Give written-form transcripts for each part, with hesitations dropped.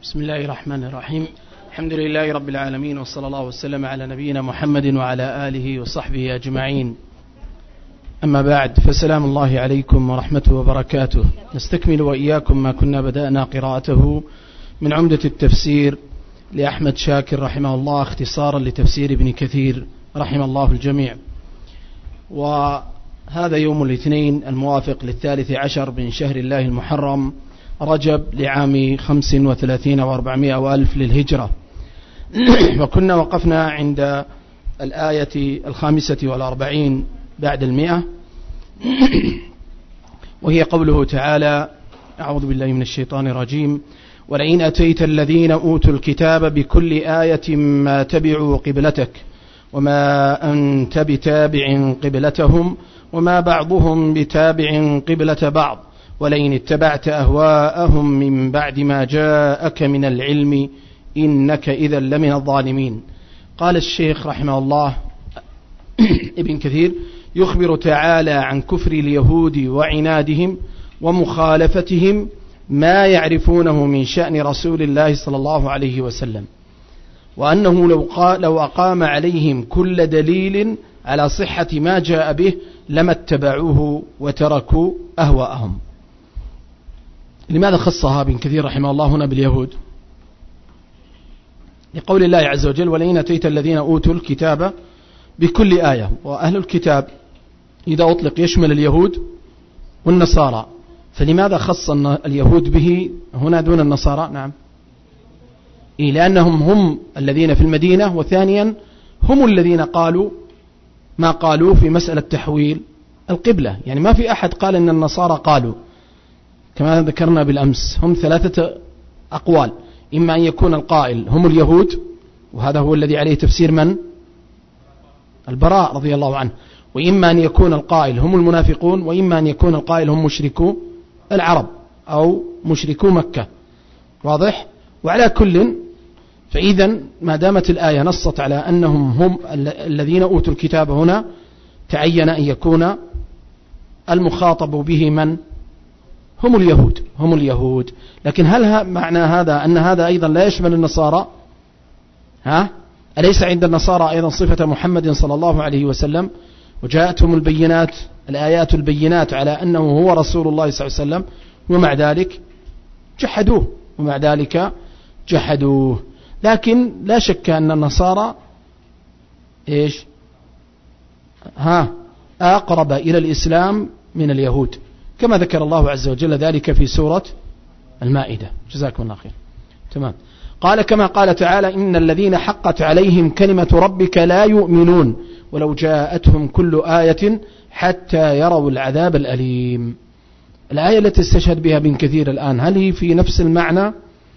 بسم الله الرحمن الرحيم. الحمد لله رب العالمين، وصلى الله وسلم على نبينا محمد وعلى آله وصحبه أجمعين. أما بعد، فسلام الله عليكم ورحمته وبركاته. نستكمل وإياكم ما كنا بدأنا قراءته من عمدة التفسير لأحمد شاكر رحمه الله، اختصارا لتفسير ابن كثير رحمه الله الجميع. وهذا يوم الاثنين الموافق 13 من شهر الله المحرم رجب لعام 35 و400 وألف للهجرة. وكنا وقفنا عند الآية 45 بعد 100، وهي قوله تعالى: أعوذ بالله من الشيطان الرجيم: ولئن أتيت الذين أوتوا الكتاب بكل آية ما تبعوا قبلتك وما أنت بتابع قبلتهم وما بعضهم بتابع قبلة بعض ولئن اتبعت أهواءهم من بعد ما جاءك من العلم إنك إذا لمن الظالمين. قال الشيخ رحمه الله ابن كثير: يخبر تعالى عن كفر اليهود وعنادهم ومخالفتهم ما يعرفونه من شأن رسول الله صلى الله عليه وسلم، وأنه لو أقام عليهم كل دليل على صحة ما جاء به لما اتبعوه وتركوا أهواءهم. لماذا خصها ابن كثير رحمه الله هنا باليهود؟ لقول الله عز وجل: ولئن أتيت الذين أوتوا الكتاب بكل آية. وأهل الكتاب إذا أطلق يشمل اليهود والنصارى، فلماذا خص اليهود به هنا دون النصارى؟ نعم، لأنهم هم الذين في المدينة، وثانيا هم الذين قالوا ما قالوا في مسألة تحويل القبلة. يعني ما في أحد قال أن النصارى قالوا، كما ذكرنا بالأمس هم 3 أقوال: إما أن يكون القائل هم اليهود، وهذا هو الذي عليه تفسير من؟ البراء رضي الله عنه، وإما أن يكون القائل هم المنافقون، وإما أن يكون القائل هم مشركو العرب أو مشركو مكة. واضح؟ وعلى كل، فإذا ما دامت الآية نصت على أنهم هم الذين أوتوا الكتاب، هنا تعين أن يكون المخاطب به من؟ هم اليهود. لكن هل معنى هذا أن هذا أيضا لا يشمل النصارى؟ أليس عند النصارى أيضا صفة محمد صلى الله عليه وسلم، وجاءتهم البينات الآيات البينات على أنه هو رسول الله صلى الله عليه وسلم، ومع ذلك جحدوه. لكن لا شك أن النصارى أقرب إلى الإسلام من اليهود، كما ذكر الله عز وجل ذلك في سورة المائدة. جزاكم الله خير. تمام. قال: كما قال تعالى: إن الذين حقت عليهم كلمة ربك لا يؤمنون ولو جاءتهم كل آية حتى يروا العذاب الأليم. الآية التي استشهد بها ابن كثير الآن، هل هي في نفس المعنى؟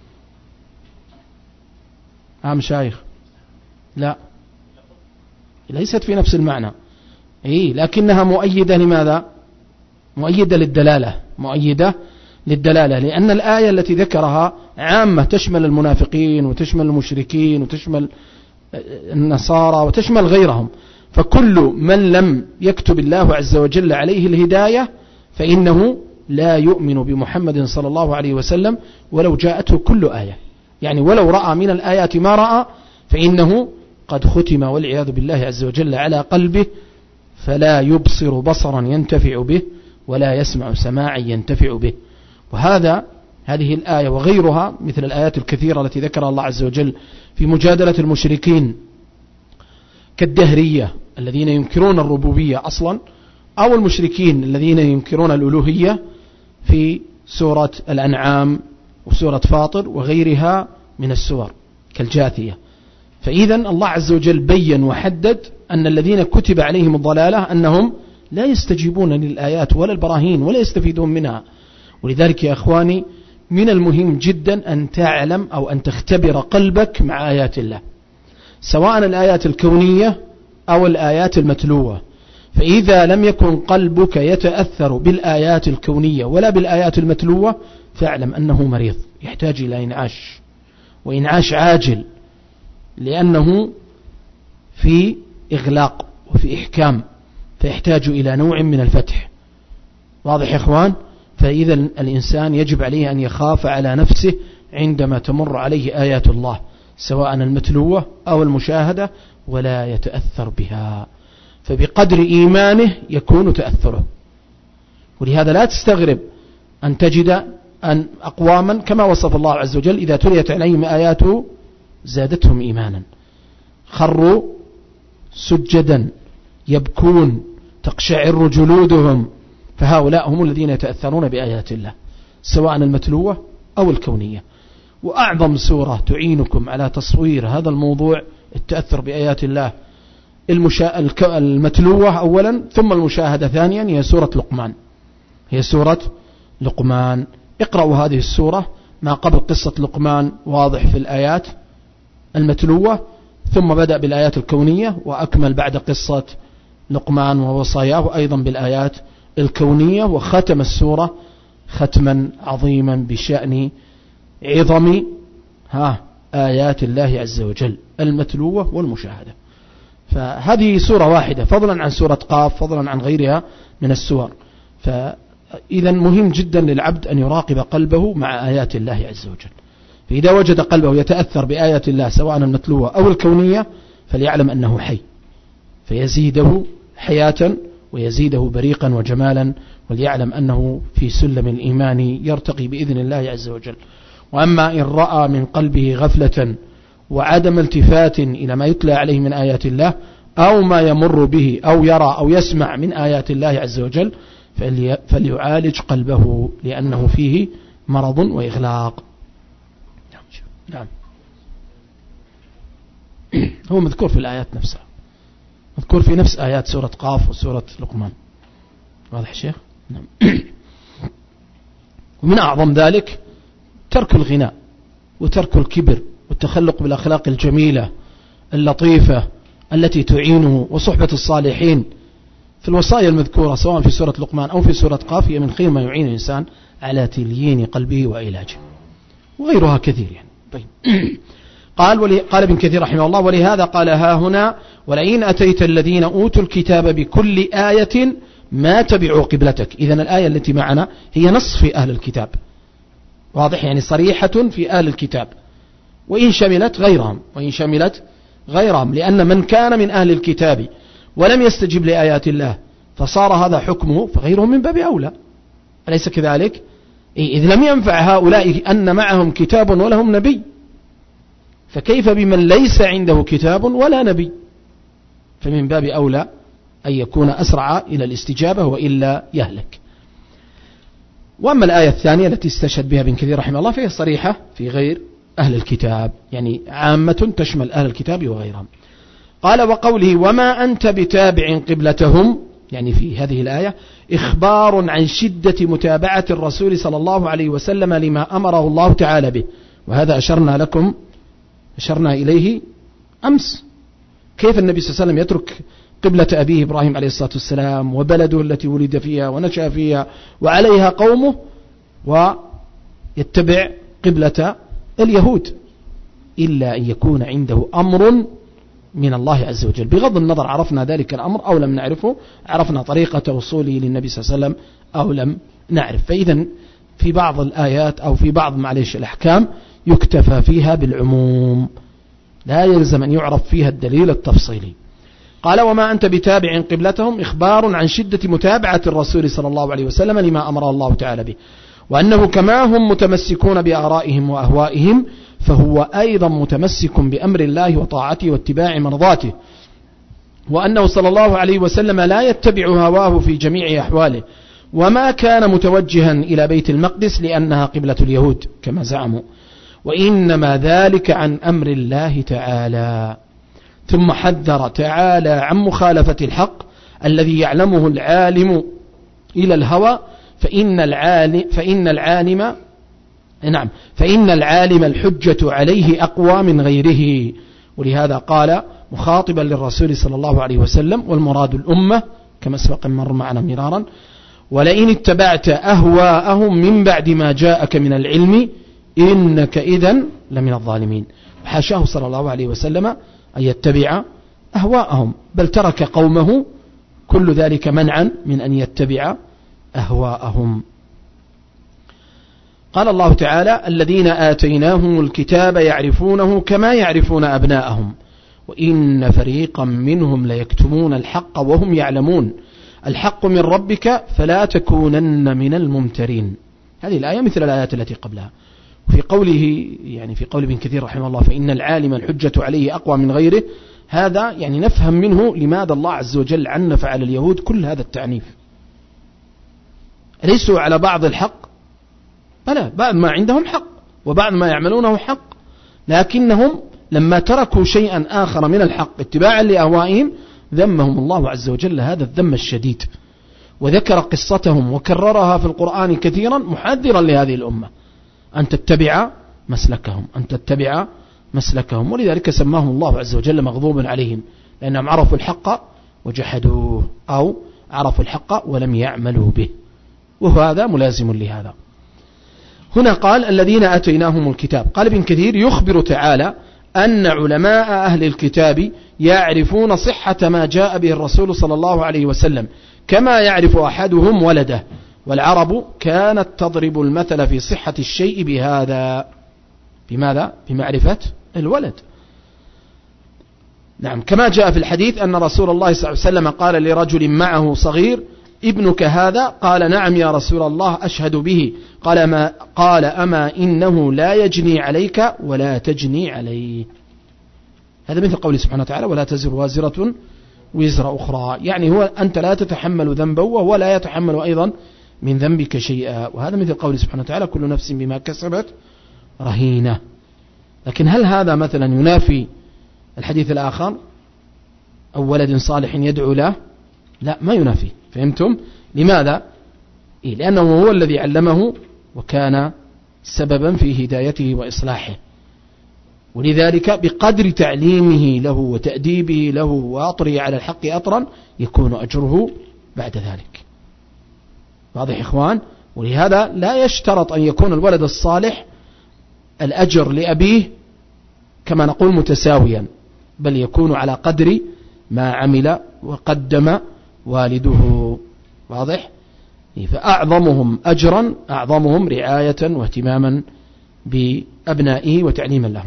مشايخ، لا، ليست في نفس المعنى، لكنها مؤيدة. لماذا؟ مؤيدة للدلالة، لأن الآية التي ذكرها عامة، تشمل المنافقين وتشمل المشركين وتشمل النصارى وتشمل غيرهم. فكل من لم يكتب الله عز وجل عليه الهداية فإنه لا يؤمن بمحمد صلى الله عليه وسلم ولو جاءته كل آية. يعني ولو رأى من الآيات ما رأى فإنه قد ختم والعياذ بالله عز وجل على قلبه، فلا يبصر بصرا ينتفع به ولا يسمع سماعا ينتفع به. هذه الآية وغيرها مثل الآيات الكثيرة التي ذكرها الله عز وجل في مجادلة المشركين كالدهرية الذين ينكرون الربوبية أصلا، أو المشركين الذين ينكرون الألوهية في سورة الأنعام وسورة فاطر وغيرها من السور كالجاثية. فإذا الله عز وجل بين وحدد أن الذين كتب عليهم الضلالة أنهم لا يستجيبون للآيات ولا البراهين ولا يستفيدون منها. ولذلك يا أخواني، من المهم جدا أن تعلم أو أن تختبر قلبك مع آيات الله، سواء الآيات الكونية أو الآيات المتلوة. فإذا لم يكن قلبك يتأثر بالآيات الكونية ولا بالآيات المتلوة فاعلم أنه مريض يحتاج إلى إنعاش، وإنعاش عاجل، لأنه في إغلاق وفي إحكام، فيحتاج إلى نوع من الفتح. واضح يا إخوان؟ فإذا الإنسان يجب عليه أن يخاف على نفسه عندما تمر عليه آيات الله سواء المتلوة أو المشاهدة ولا يتأثر بها، فبقدر إيمانه يكون تأثره. ولهذا لا تستغرب أن تجد أن أقواما كما وصف الله عز وجل إذا تليت عليهم آياته زادتهم إيمانا، خروا سجدا يبكون تقشعر جلودهم، فهؤلاء هم الذين يتأثرون بآيات الله سواء المتلوة أو الكونية. وأعظم سورة تعينكم على تصوير هذا الموضوع التأثر بآيات الله المتلوة أولا ثم المشاهدة ثانيا هي سورة لقمان. هي سورة لقمان. اقرأوا هذه السورة ما قبل قصة لقمان واضح في الآيات المتلوة، ثم بدأ بالآيات الكونية وأكمل بعد قصة لقمان ووصاياه أيضا بالآيات الكونية، وختم السورة ختما عظيما بشأن عظم آيات الله عز وجل المتلوة والمشاهدة. فهذه سورة واحدة فضلا عن سورة قاف، فضلا عن غيرها من السور. فإذا مهم جدا للعبد أن يراقب قلبه مع آيات الله عز وجل، فإذا وجد قلبه يتأثر بآيات الله سواء المتلوة أو الكونية فليعلم أنه حي، فيزيده حياة ويزيده بريقا وجمالا، وليعلم أنه في سلم الإيمان يرتقي بإذن الله عز وجل. وأما إن رأى من قلبه غفلة وعدم التفات إلى ما يتلى عليه من آيات الله أو ما يمر به أو يرى أو يسمع من آيات الله عز وجل فليعالج قلبه، لأنه فيه مرض وإغلاق. نعم. هو مذكور في الآيات نفسها، مذكور في نفس آيات سورة قاف وسورة لقمان. واضح شيخ؟ نعم. ومن أعظم ذلك ترك الغناء وترك الكبر والتخلق بالأخلاق الجميلة اللطيفة التي تعينه، وصحبة الصالحين. في الوصايا المذكورة سواء في سورة لقمان أو في سورة قاف هي من خير ما يعين الإنسان على تليين قلبه وعلاجه، وغيرها كثير يعني. طيب. قال ابن كثير رحمه الله: ولهذا قال ها هنا: ولئن أتيت الذين أوتوا الكتاب بكل آية ما تبعوا قبلتك. إذن الآية التي معنا هي نص في أهل الكتاب، واضح يعني صريحة في أهل الكتاب، وإن شملت غيرهم، لأن من كان من أهل الكتاب ولم يستجب لآيات الله فصار هذا حكمه، فغيرهم من باب أولى، أليس كذلك؟ إذ لم ينفع هؤلاء أن معهم كتاب ولهم نبي، فكيف بمن ليس عنده كتاب ولا نبي؟ فمن باب أولى أن يكون أسرع إلى الاستجابة وإلا يهلك. وأما الآية الثانية التي استشهد بها ابن كثير رحمه الله فهي صريحة في غير أهل الكتاب، يعني عامة تشمل أهل الكتاب وغيرهم. قال: وقوله وما أنت بتابع قبلتهم، يعني في هذه الآية إخبار عن شدة متابعة الرسول صلى الله عليه وسلم لما أمره الله تعالى به، وهذا أشرنا إليه أمس، كيف النبي صلى الله عليه وسلم يترك قبلة أبيه إبراهيم عليه الصلاة والسلام وبلده التي ولد فيها ونشأ فيها وعليها قومه، ويتبع قبلة اليهود، إلا أن يكون عنده أمر من الله عز وجل. بغض النظر عرفنا ذلك الأمر أو لم نعرفه، عرفنا طريقة وصوله للنبي صلى الله عليه وسلم أو لم نعرف. فإذا في بعض الآيات أو في بعض الأحكام يكتفى فيها بالعموم، لا يلزم أن يعرف فيها الدليل التفصيلي. قال: وما أنت بتابع قبلتهم إخبار عن شدة متابعة الرسول صلى الله عليه وسلم لما أمر الله تعالى به، وأنه كما هم متمسكون بآرائهم وأهوائهم فهو أيضا متمسك بأمر الله وطاعته واتباع مرضاته، وأنه صلى الله عليه وسلم لا يتبع هواه في جميع أحواله، وما كان متوجها إلى بيت المقدس لأنها قبلة اليهود كما زعموا، وإنما ذلك عن أمر الله تعالى. ثم حذر تعالى عن مخالفة الحق الذي يعلمه العالم إلى الهوى، فإن العالم الحجة عليه أقوى من غيره. ولهذا قال مخاطبا للرسول صلى الله عليه وسلم، والمراد الأمة كما سبق مر معنا مرارا: ولئن اتبعت أهواءهم من بعد ما جاءك من العلم إنك إذن لمن الظالمين. حاشاه صلى الله عليه وسلم أن يتبع أهواءهم، بل ترك قومه كل ذلك منعا من أن يتبع أهواءهم. قال الله تعالى: الذين آتيناهم الكتاب يعرفونه كما يعرفون أبناءهم وإن فريقا منهم ليكتمون الحق وهم يعلمون الحق من ربك فلا تكونن من الممترين. هذه الآية مثل الآيات التي قبلها. وفي قوله يعني في قول ابن كثير رحمه الله: فإن العالم الحجة عليه أقوى من غيره، هذا يعني نفهم منه لماذا الله عز وجل عنف على اليهود كل هذا التعنيف. ليسوا على بعض الحق، بلى بعض ما عندهم حق وبعض ما يعملونه حق، لكنهم لما تركوا شيئا آخر من الحق اتباعا لأهوائهم ذمهم الله عز وجل هذا الذم الشديد، وذكر قصتهم وكررها في القرآن كثيرا محذرا لهذه الأمة أن تتبع مسلكهم. ولذلك سماهم الله عز وجل مغضوبا عليهم، لأنهم عرفوا الحق وجحدوه، أو عرفوا الحق ولم يعملوا به، وهذا ملازم لهذا. هنا قال: الذين آتيناهم الكتاب. قال ابن كثير: يخبر تعالى أن علماء أهل الكتاب يعرفون صحة ما جاء به الرسول صلى الله عليه وسلم كما يعرف أحدهم ولده، والعرب كانت تضرب المثل في صحة الشيء بهذا. بماذا؟ بمعرفة الولد. نعم، كما جاء في الحديث أن رسول الله صلى الله عليه وسلم قال لرجل معه صغير: ابنك هذا؟ قال: نعم يا رسول الله أشهد به. قال أما إنه لا يجني عليك ولا تجني عليه. هذا مثل قوله سبحانه وتعالى: ولا تزر وازرة وزر أخرى، يعني هو أنت لا تتحمل ذنبا وهو لا يتحمل أيضا من ذنبك شيئا. وهذا مثل قوله سبحانه وتعالى: كل نفس بما كسبت رهينة. لكن هل هذا مثلا ينافي الحديث الآخر أو ولد صالح يدعو له؟ لا، ما ينافي. فهمتم؟ لماذا؟ لأنه هو الذي علمه وكان سببا في هدايته وإصلاحه، ولذلك بقدر تعليمه له وتأديبه له وأطره على الحق أطرا يكون أجره بعد ذلك. واضح إخوان؟ ولهذا لا يشترط أن يكون الولد الصالح الأجر لأبيه كما نقول متساويا، بل يكون على قدر ما عمل وقدم والده. واضح؟ فأعظمهم أجرا أعظمهم رعاية واهتماما بأبنائه وتعليما لهم،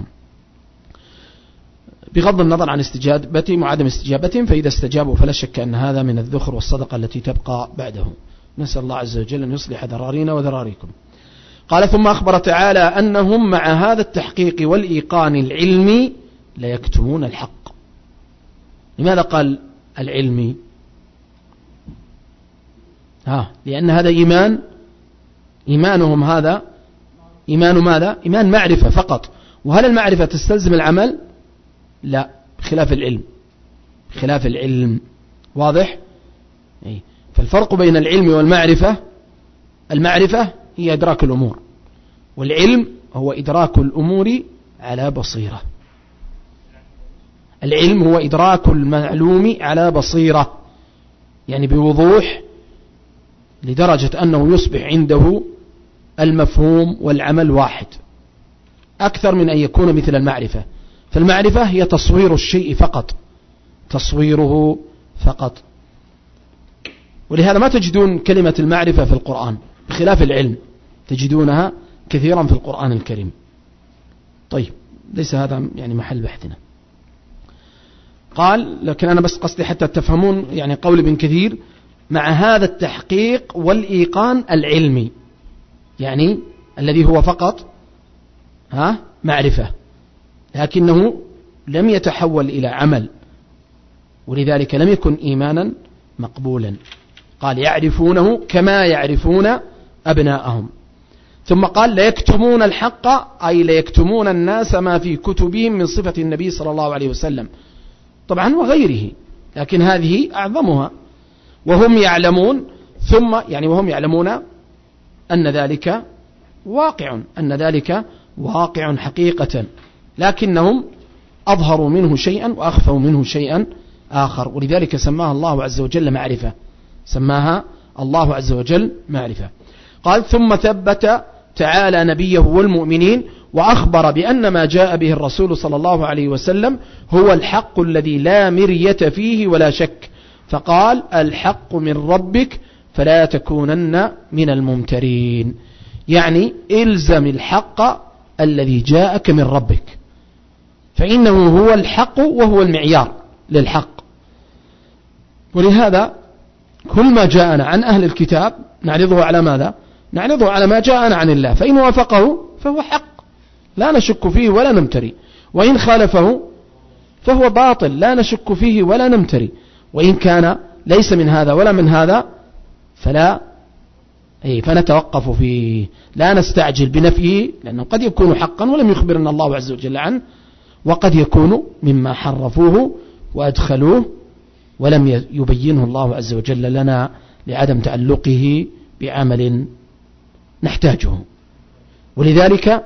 بغض النظر عن استجابتهم وعدم استجابتهم. فإذا استجابوا فلا شك أن هذا من الذخر والصدقة التي تبقى بعده. نسأل الله عز وجل أن يصلح ذرارينا وذراريكم. قال: ثم أخبر تعالى أنهم مع هذا التحقيق والإيقان العلمي ليكتمون الحق. لماذا قال العلمي؟ لأن هذا إيمانهم هذا إيمان ماذا؟ إيمان معرفة فقط. وهل المعرفة تستلزم العمل؟ لا، خلاف العلم. واضح؟ فالفرق بين العلم والمعرفة: المعرفة هي إدراك الأمور، والعلم هو إدراك الأمور على بصيرة. العلم هو إدراك المعلوم على بصيرة، يعني بوضوح، لدرجة أنه يصبح عنده المفهوم والعمل واحد، أكثر من أن يكون مثل المعرفة. فالمعرفة هي تصوير الشيء فقط، تصويره فقط. ولهذا ما تجدون كلمة المعرفة في القرآن، بخلاف العلم تجدونها كثيرا في القرآن الكريم. طيب، ليس هذا يعني محل بحثنا. قال: لكن أنا بس قصدي حتى تفهمون يعني قول ابن كثير: مع هذا التحقيق والإيقان العلمي، يعني الذي هو فقط معرفة، لكنه لم يتحول إلى عمل، ولذلك لم يكن إيمانا مقبولا. قال: يعرفونه كما يعرفون أبناءهم. ثم قال: ليكتمون الحق، أي ليكتمون الناس ما في كتبهم من صفة النبي صلى الله عليه وسلم، طبعا وغيره، لكن هذه أعظمها. وهم يعلمون، ثم يعني وهم يعلمون أن ذلك واقع حقيقة، لكنهم أظهروا منه شيئا وأخفوا منه شيئا آخر، ولذلك سماها الله عز وجل معرفة. قال: ثم ثبت تعالى نبيه والمؤمنين وأخبر بأن ما جاء به الرسول صلى الله عليه وسلم هو الحق الذي لا مرية فيه ولا شك، فقال: الحق من ربك فلا تكونن من الممترين. يعني إلزم الحق الذي جاءك من ربك، فإنه هو الحق وهو المعيار للحق. ولهذا كل ما جاءنا عن أهل الكتاب نعرضه على ماذا؟ نعرضه على ما جاءنا عن الله، فإن وافقه فهو حق لا نشك فيه ولا نمتري، وإن خالفه فهو باطل لا نشك فيه ولا نمتري، وإن كان ليس من هذا ولا من هذا فنتوقف فيه، لا نستعجل بنفيه، لأنه قد يكون حقا ولم يخبرنا الله عز وجل عنه، وقد يكون مما حرفوه وأدخلوه ولم يبينه الله عز وجل لنا لعدم تعلقه بعمل نحتاجه. ولذلك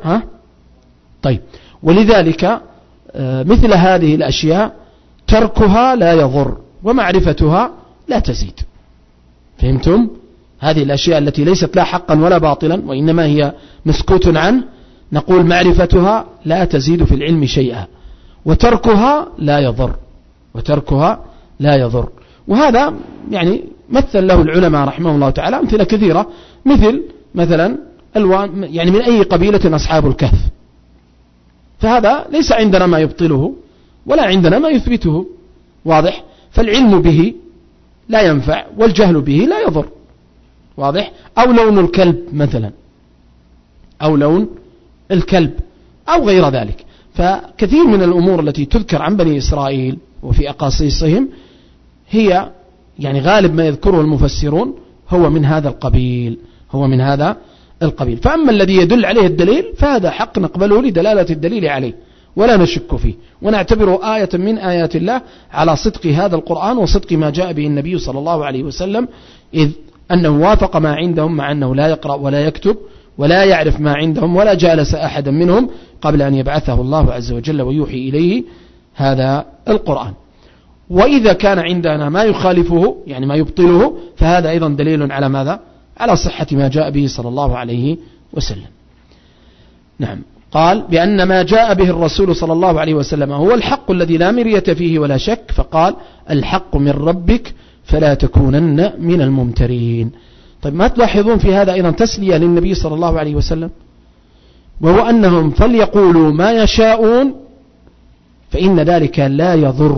ولذلك مثل هذه الأشياء تركها لا يضر ومعرفتها لا تزيد. فهمتم؟ هذه الأشياء التي ليست لا حقا ولا باطلا وإنما هي مسكوت عنه، نقول معرفتها لا تزيد في العلم شيئا، وتركها لا يضر. وهذا يعني مثل له العلماء رحمه الله تعالى أمثلة كثيرة، مثلا يعني من أي قبيلة أصحاب الكهف، فهذا ليس عندنا ما يبطله ولا عندنا ما يثبته، واضح؟ فالعلم به لا ينفع والجهل به لا يضر، واضح؟ أو لون الكلب مثلا، أو لون الكلب أو غير ذلك. فكثير من الأمور التي تذكر عن بني إسرائيل وفي أقاصيصهم هي يعني غالب ما يذكره المفسرون هو من هذا القبيل. فأما الذي يدل عليه الدليل فهذا حق نقبله لدلالة الدليل عليه ولا نشك فيه، ونعتبره آية من آيات الله على صدق هذا القرآن وصدق ما جاء به النبي صلى الله عليه وسلم، إذ أنه وافق ما عندهم مع أنه لا يقرأ ولا يكتب ولا يعرف ما عندهم ولا جالس أحدا منهم قبل أن يبعثه الله عز وجل ويوحي إليه هذا القرآن. وإذا كان عندنا ما يخالفه يعني ما يبطله فهذا أيضا دليل على ماذا؟ على صحة ما جاء به صلى الله عليه وسلم. نعم، قال بأن ما جاء به الرسول صلى الله عليه وسلم هو الحق الذي لا مرية فيه ولا شك، فقال الحق من ربك فلا تكونن من الممترين. طيب ما تلاحظون في هذا أيضا تسلية للنبي صلى الله عليه وسلم، وهو أنهم فليقولوا ما يشاءون فإن ذلك لا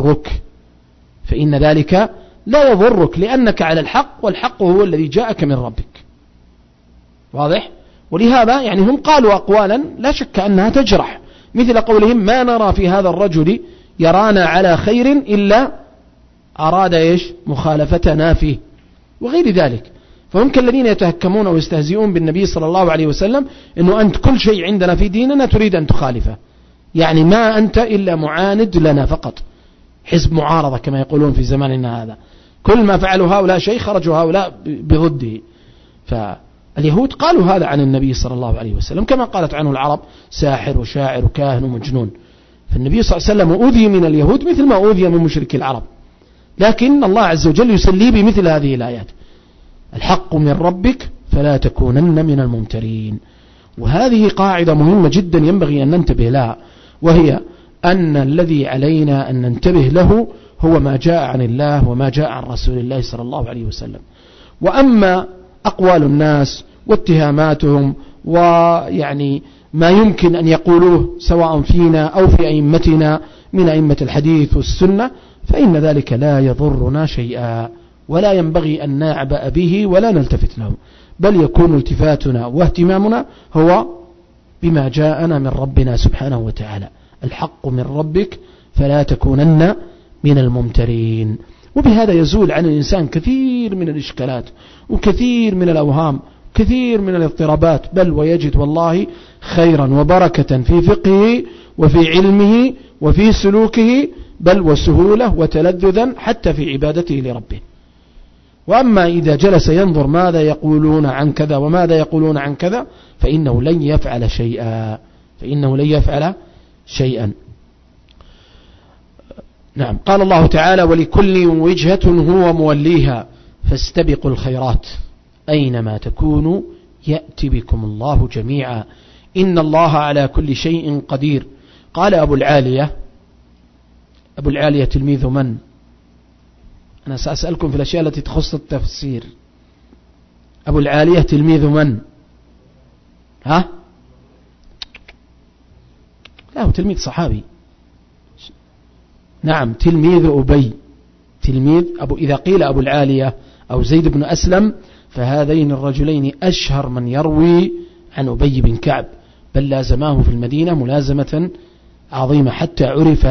يضرك لأنك على الحق، والحق هو الذي جاءك من ربك، واضح؟ ولهذا يعني هم قالوا أقوالا لا شك أنها تجرح، مثل قولهم ما نرى في هذا الرجل يرانا على خير إلا أراد مخالفتنا فيه وغير ذلك. فهم كالذين يتهكمون ويستهزئون بالنبي صلى الله عليه وسلم أنه أنت كل شيء عندنا في ديننا تريد أن تخالفه، يعني ما أنت إلا معاند لنا فقط، حزب معارضة كما يقولون في زماننا هذا، كل ما فعلوا هؤلاء شيء خرجوا هؤلاء بضده. فاليهود قالوا هذا عن النبي صلى الله عليه وسلم كما قالت عنه العرب ساحر وشاعر وكاهن ومجنون. فالنبي صلى الله عليه وسلم أوذي من اليهود مثل ما أوذي من مشركي العرب، لكن الله عز وجل يسلي بمثل هذه الآيات الحق من ربك فلا تكونن من الممترين. وهذه قاعدة مهمة جدا ينبغي أن ننتبه لها، وهي أن الذي علينا أن ننتبه له هو ما جاء عن الله وما جاء عن رسول الله صلى الله عليه وسلم. وأما أقوال الناس واتهاماتهم ويعني ما يمكن أن يقولوه سواء فينا أو في أئمتنا من أئمة الحديث والسنة فإن ذلك لا يضرنا شيئا، ولا ينبغي أن نعبأ به ولا نلتفت له، بل يكون التفاتنا واهتمامنا هو بما جاءنا من ربنا سبحانه وتعالى، الحق من ربك فلا تكونن من الممترين. وبهذا يزول عن الإنسان كثير من الإشكالات وكثير من الأوهام كثير من الاضطرابات، بل ويجد والله خيرا وبركة في فقهه وفي علمه وفي سلوكه، بل وسهولة وتلذذا حتى في عبادته لربه. وأما إذا جلس ينظر ماذا يقولون عن كذا وماذا يقولون عن كذا فإنه لن يفعل شيئا. نعم، قال الله تعالى ولكل وجهة هو موليها فاستبقوا الخيرات أينما تكونوا يأتي بكم الله جميعا إن الله على كل شيء قدير. قال أبو العالية تلميذ من؟ أنا سأسألكم في الأشياء التي تخص التفسير. أبو العالية تلميذ من؟ ها؟ لا، هو تلميذ صحابي. نعم، تلميذ أبي، تلميذ إذا قيل أبو العالية أو زيد بن أسلم فهذين الرجلين أشهر من يروي عن أبي بن كعب، بل لازماه في المدينة ملازمة عظيمة حتى عرف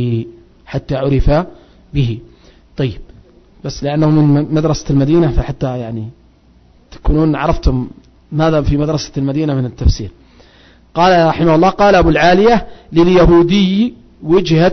به. طيب، بس لأنه من مدرسة المدينة فحتى يعني تكونون عرفتم ماذا في مدرسة المدينة من التفسير. قال رحمه الله: قال أبو العالية: لليهودي وجهة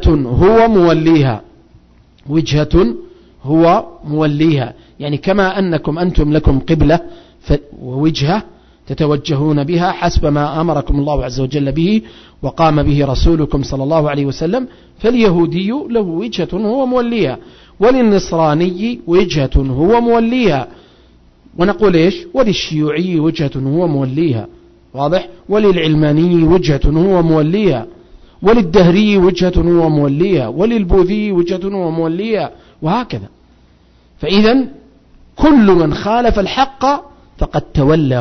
هو موليها، يعني كما أنكم أنتم لكم قبلة ووجهة تتوجهون بها حسب ما أمركم الله عز وجل به وقام به رسولكم صلى الله عليه وسلم، فاليهودي له وجهة هو موليها، وللنصراني وجهة هو موليها، ونقول إيش؟ وللشيوعي وجهة هو موليها، واضح؟ وللعلماني وجهة هو موليها، وللدهري وجهة هو موليها، وللبوذي وجهة هو موليها، وهكذا. فإذا كل من خالف الحق فقد تولى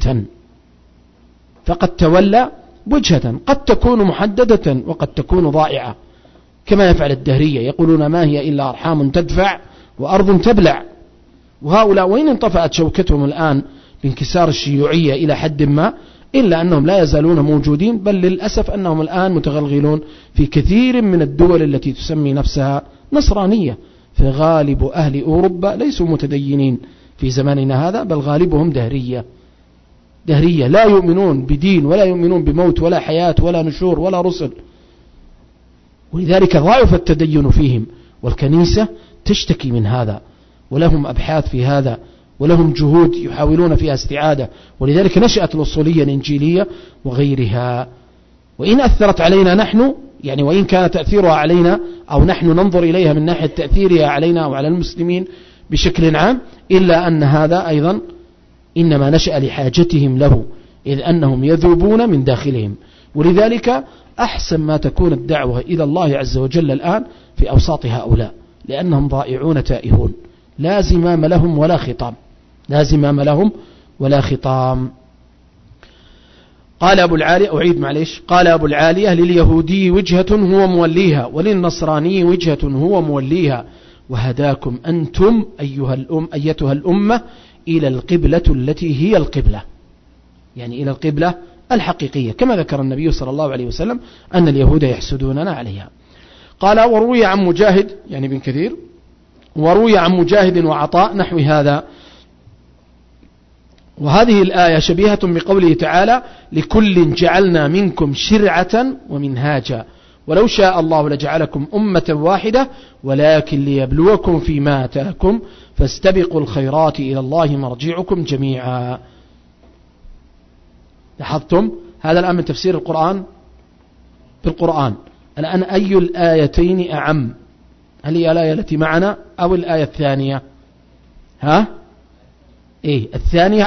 وجهة قد تكون محددة وقد تكون ضائعة، كما يفعل الدهرية، يقولون ما هي إلا أرحام تدفع وأرض تبلع. وهؤلاء وإن انطفأت شوكتهم الآن بانكسار الشيوعية إلى حد ما، إلا أنهم لا يزالون موجودين، بل للأسف أنهم الآن متغلغلون في كثير من الدول التي تسمي نفسها نصرانية. فغالب أهل أوروبا ليسوا متدينين في زماننا هذا، بل غالبهم دهرية لا يؤمنون بدين ولا يؤمنون بموت ولا حياة ولا نشور ولا رسل، ولذلك ضعف التدين فيهم، والكنيسة تشتكي من هذا، ولهم أبحاث في هذا، ولهم جهود يحاولون فيها استعادة، ولذلك نشأت الأصولية الإنجيلية وغيرها. وإن أثرت علينا نحن، يعني وإن كان تأثيرها علينا أو نحن ننظر إليها من ناحية تأثيرها علينا أو على المسلمين بشكل عام، إلا أن هذا أيضا إنما نشأ لحاجتهم له، إذ أنهم يذوبون من داخلهم. ولذلك أحسن ما تكون الدعوة إلى الله عز وجل الآن في أوساط هؤلاء، لأنهم ضائعون تائهون، لا زمام لهم ولا خطام. قال أبو العالية: لليهودي وجهة هو موليها، وللنصراني وجهة هو موليها، وهداكم أنتم أيتها الأمة إلى القبلة التي هي القبلة، يعني إلى القبلة الحقيقية، كما ذكر النبي صلى الله عليه وسلم أن اليهود يحسدوننا عليها. قال: وروي عن مجاهد، يعني بن كثير، وروي عن مجاهد وعطاء نحو هذا. وهذه الآية شبيهة بقوله تعالى: لكل جعلنا منكم شرعة ومنهاجا ولو شاء الله لجعلكم أمة واحدة ولكن ليبلوكم فيما آتاكم فاستبقوا الخيرات إلى الله مرجعكم جميعا. لاحظتم هذا الآن من تفسير القرآن بالقرآن. الآن أي الآيتين أعم؟ هل هي الآية التي معنا أو الآية الثانية؟ الثانية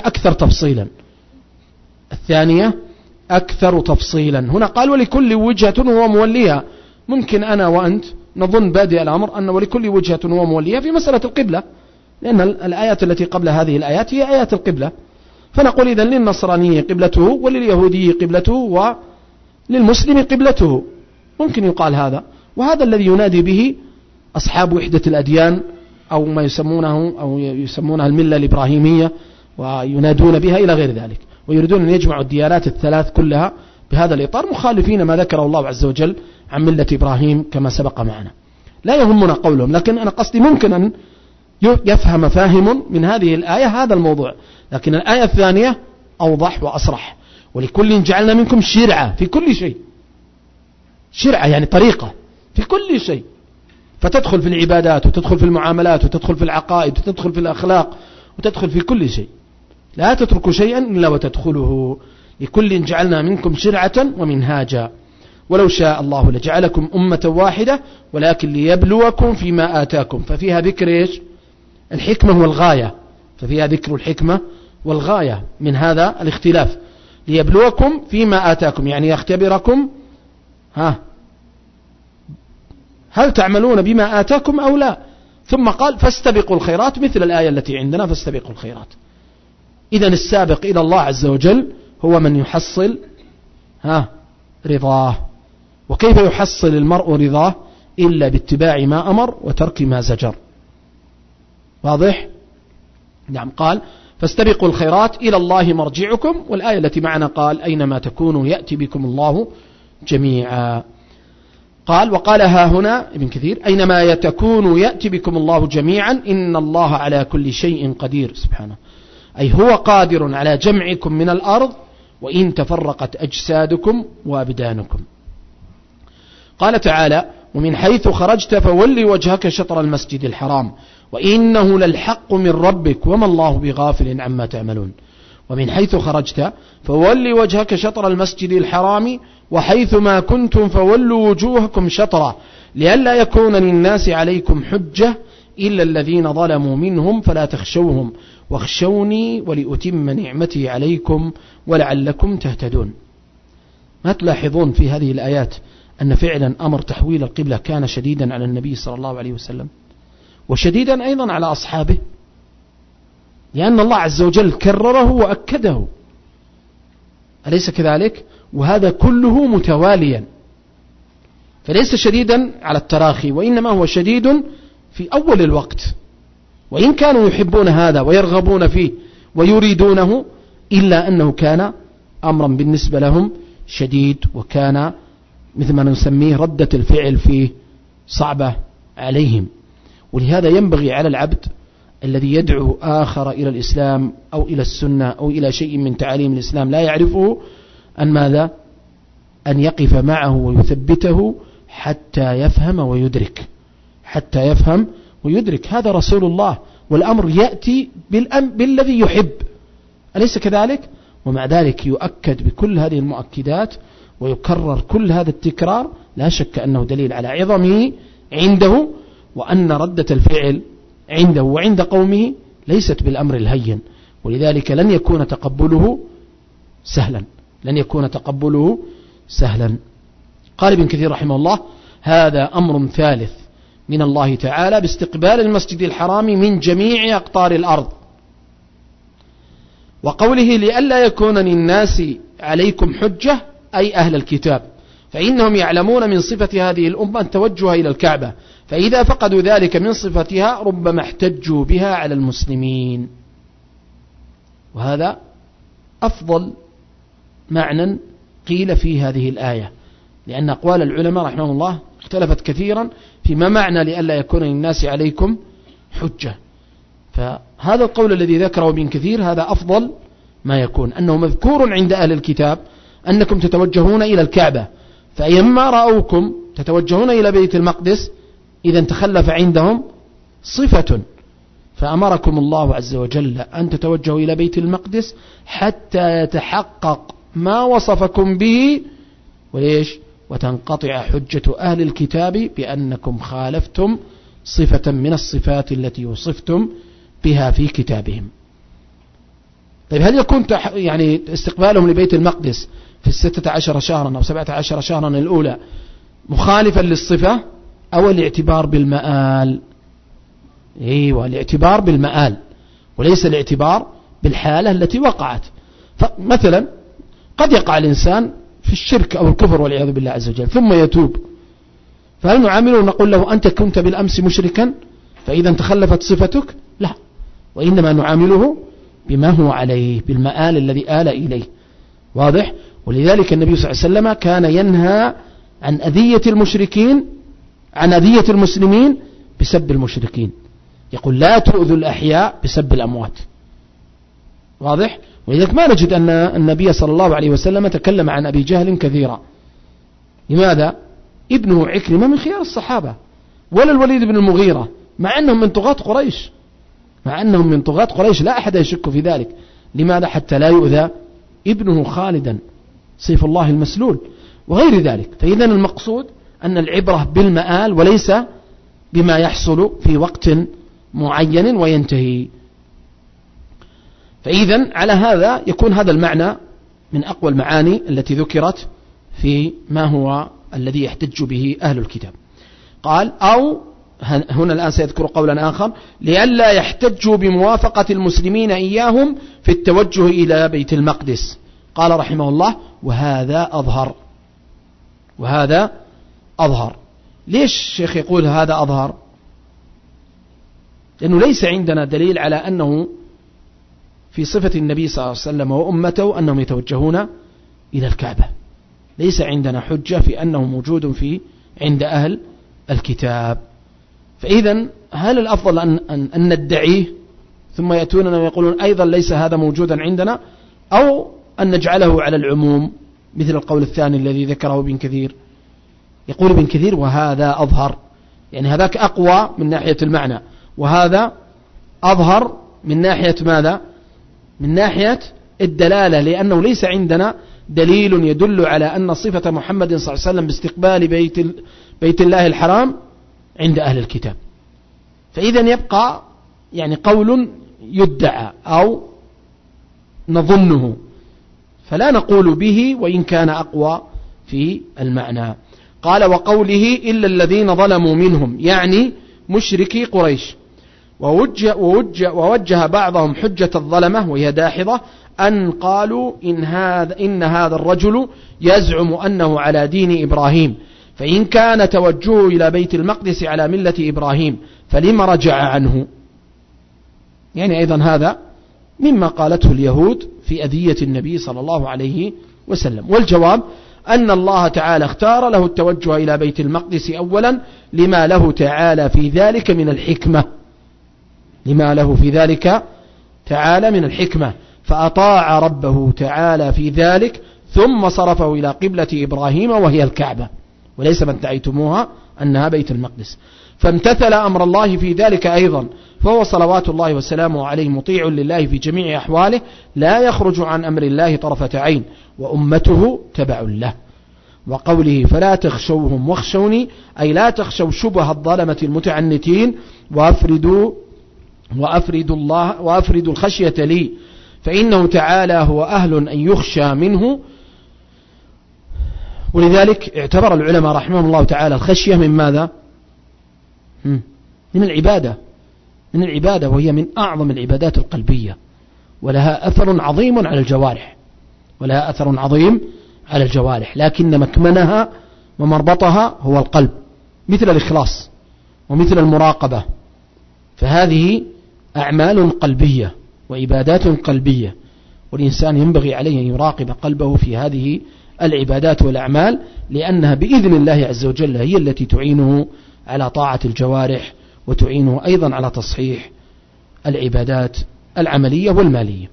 أكثر تفصيلا. هنا قال: ولكل وجهة هو موليها. ممكن أنا وأنت نظن بادئ الأمر أن ولكل وجهة هو موليها في مسألة القبلة، لأن الآيات التي قبل هذه الآيات هي آيات القبلة، فنقول إذن للنصراني قبلته ولليهودي قبلته وللمسلم قبلته. ممكن يقال هذا، وهذا الذي ينادي به أصحاب وحدة الأديان أو ما يسمونها الملة الإبراهيمية، وينادون بها إلى غير ذلك، ويريدون أن يجمعوا الديانات الثلاث كلها بهذا الإطار، مخالفين ما ذكره الله عز وجل عن ملة إبراهيم كما سبق معنا. لا يهمنا قولهم، لكن أنا قصدي ممكن أن يفهم فاهم من هذه الآية هذا الموضوع، لكن الآية الثانية أوضح وأصرح: ولكل جعلنا منكم شرعة في كل شيء. شرعة يعني طريقة في كل شيء، فتدخل في العبادات وتدخل في المعاملات وتدخل في العقائد وتدخل في الأخلاق وتدخل في كل شيء، لا تتركوا شيئا إلا وتدخله. لكل جعلنا منكم شرعة ومنهاجا ولو شاء الله لجعلكم أمة واحدة ولكن ليبلوكم فيما آتاكم. ففيها ذكر الحكمة والغاية، ففيها ذكر الحكمة والغاية من هذا الاختلاف. ليبلوكم فيما آتاكم يعني يختبركم هل تعملون بما آتاكم أو لا. ثم قال: فاستبقوا الخيرات، مثل الآية التي عندنا: فاستبقوا الخيرات. إذن السابق إلى الله عز وجل هو من يحصل رضاه. وكيف يحصل المرء رضاه؟ إلا باتباع ما أمر وترك ما زجر. واضح؟ نعم. قال فاستبقوا الخيرات إلى الله مرجعكم، والآية التي معنا قال أينما تكونوا يأتي بكم الله جميعا. قال وقالها هنا ابن كثير أينما تكونوا يأتي بكم الله جميعا إن الله على كل شيء قدير سبحانه، أي هو قادر على جمعكم من الأرض وإن تفرقت أجسادكم وأبدانكم. قال تعالى ومن حيث خرجت فولي وجهك شطر المسجد الحرام وإنه للحق من ربك وما الله بغافل عما تعملون. ومن حيث خرجت فولي وجهك شطر المسجد الحرام وحيث ما كنتم فولوا وجوهكم شطره لئلا يكون للناس عليكم حجة إلا الذين ظلموا منهم فلا تخشوهم واخشوني ولأتم نعمتي عليكم ولعلكم تهتدون. ما تلاحظون في هذه الآيات أن فعلا أمر تحويل القبلة كان شديدا على النبي صلى الله عليه وسلم وشديدا أيضا على أصحابه، لأن الله عز وجل كرره وأكده، أليس كذلك؟ وهذا كله متواليا، فليس شديدا على التراخي وإنما هو شديد في أول الوقت، وإن كانوا يحبون هذا ويرغبون فيه ويريدونه إلا أنه كان أمرا بالنسبة لهم شديد، وكان مثل ما نسميه ردة الفعل فيه صعبة عليهم. ولهذا ينبغي على العبد الذي يدعو آخر إلى الإسلام أو إلى السنة أو إلى شيء من تعاليم الإسلام لا يعرفه أن ماذا؟ أن يقف معه ويثبته حتى يفهم ويدرك، حتى يفهم ويدرك. هذا رسول الله، والأمر يأتي بالذي يحب، أليس كذلك؟ ومع ذلك يؤكد بكل هذه المؤكدات ويكرر كل هذا التكرار، لا شك أنه دليل على عظمه عنده، وأن ردة الفعل عنده وعند قومه ليست بالأمر الهين، ولذلك لن يكون تقبله سهلا، لن يكون تقبله سهلا. قال ابن كثير رحمه الله هذا أمر ثالث من الله تعالى باستقبال المسجد الحرام من جميع أقطار الأرض. وقوله لئلا يكون للناس عليكم حجة أي أهل الكتاب، فإنهم يعلمون من صفة هذه الأمة التوجه إلى الكعبة، فإذا فقدوا ذلك من صفتها ربما احتجوا بها على المسلمين. وهذا أفضل معنى قيل في هذه الآية، لأن أقوال العلماء رحمه الله اختلفت كثيرا فيما معنى لئلا يكون للناس عليكم حجة. فهذا القول الذي ذكره ابن كثير هذا أفضل ما يكون، أنه مذكور عند أهل الكتاب أنكم تتوجهون إلى الكعبة، فأيما رأوكم تتوجهون إلى بيت المقدس إذا تخلف عندهم صفة، فأمركم الله عز وجل أن تتوجهوا إلى بيت المقدس حتى يتحقق ما وصفكم به، وليش؟ وتنقطع حجة أهل الكتاب بأنكم خالفتم صفة من الصفات التي وصفتم بها في كتابهم. طيب هل يكون يعني استقبالهم لبيت المقدس في 16 شهرا أو 17 شهرا الأولى مخالفا للصفة أو الاعتبار بالمآل؟ ايوه الاعتبار بالمآل وليس الاعتبار بالحالة التي وقعت. فمثلا قد يقع الإنسان في الشرك أو الكفر والعياذ بالله عز وجل ثم يتوب، فهل نعامله ونقول له أنت كنت بالأمس مشركا فإذا تخلفت صفتك؟ لا، وإنما نعامله بما هو عليه بالمآل الذي آل إليه. واضح؟ ولذلك النبي صلى الله عليه وسلم كان ينهى عن أذية المشركين، عن أذية المسلمين بسب المشركين، يقول لا تؤذوا الأحياء بسب الأموات. واضح؟ ولذلك ما نجد أن النبي صلى الله عليه وسلم تكلم عن أبي جهل كثيرا. لماذا؟ ابنه عكرمة من خيار الصحابة، ولا الوليد بن المغيرة، مع أنهم من طغاة قريش، مع أنهم من طغاة قريش لا أحد يشك في ذلك. لماذا؟ حتى لا يؤذى ابنه خالدا سيف الله المسلول وغير ذلك. فإذا المقصود أن العبرة بالمآل وليس بما يحصل في وقت معين وينتهي. فإذا على هذا يكون هذا المعنى من أقوى المعاني التي ذكرت في ما هو الذي يحتج به أهل الكتاب. قال أو هنا الآن سيذكر قولا آخر لئلا يحتجوا بموافقة المسلمين إياهم في التوجه إلى بيت المقدس، قال رحمه الله وهذا أظهر. ليش الشيخ يقول هذا أظهر؟ لأنه ليس عندنا دليل على أنه في صفة النبي صلى الله عليه وسلم وأمته أنهم يتوجهون إلى الكعبة، ليس عندنا حجة في أنه موجود عند أهل الكتاب. فإذا هل الأفضل أن ندعيه ثم يأتوننا ويقولون أيضا ليس هذا موجودا عندنا، أو أن نجعله على العموم مثل القول الثاني الذي ذكره ابن كثير؟ يقول ابن كثير وهذا أظهر، يعني هذاك أقوى من ناحية المعنى، وهذا أظهر من ناحية ماذا؟ من ناحية الدلالة، لأنه ليس عندنا دليل يدل على أن صفة محمد صلى الله عليه وسلم باستقبال بيت الله الحرام عند أهل الكتاب. فإذا يبقى يعني قول يدعى أو نظنه، فلا نقول به وإن كان أقوى في المعنى. قال وقوله إلا الذين ظلموا منهم، يعني مشركي قريش. ووجه بعضهم حجة الظلمة وهي داحضة أن قالوا إن هذا الرجل يزعم أنه على دين إبراهيم، فإن كان توجهه إلى بيت المقدس على ملة إبراهيم فلما رجع عنه؟ يعني أيضا هذا مما قالته اليهود في أذية النبي صلى الله عليه وسلم. والجواب أن الله تعالى اختار له التوجه إلى بيت المقدس أولا لما له تعالى في ذلك من الحكمة، فأطاع ربه تعالى في ذلك ثم صرفه إلى قبلة إبراهيم وهي الكعبة، وليس ما ادعيتموها أنها بيت المقدس، فامتثل أمر الله في ذلك أيضا، فهو صلوات الله وسلامه عليه مطيع لله في جميع أحواله، لا يخرج عن أمر الله طرفة عين، وأمته تبع له. وقوله فلا تخشوهم واخشوني، أي لا تخشوا شبه الظلمة المتعنتين، وأفردوا الخشية لي، فإنه تعالى هو أهل أن يخشى منه. ولذلك اعتبر العلماء رحمهم الله تعالى الخشية من ماذا؟ من العبادة، وهي من أعظم العبادات القلبية، ولها أثر عظيم على الجوارح، لكن مكمنها ومربطها هو القلب، مثل الإخلاص ومثل المراقبة، فهذه أعمال قلبية وعبادات قلبية، والإنسان ينبغي عليه أن يراقب قلبه في هذه العبادات والأعمال، لأنها بإذن الله عز وجل هي التي تعينه على طاعة الجوارح، وتعينه أيضا على تصحيح العبادات العملية والمالية.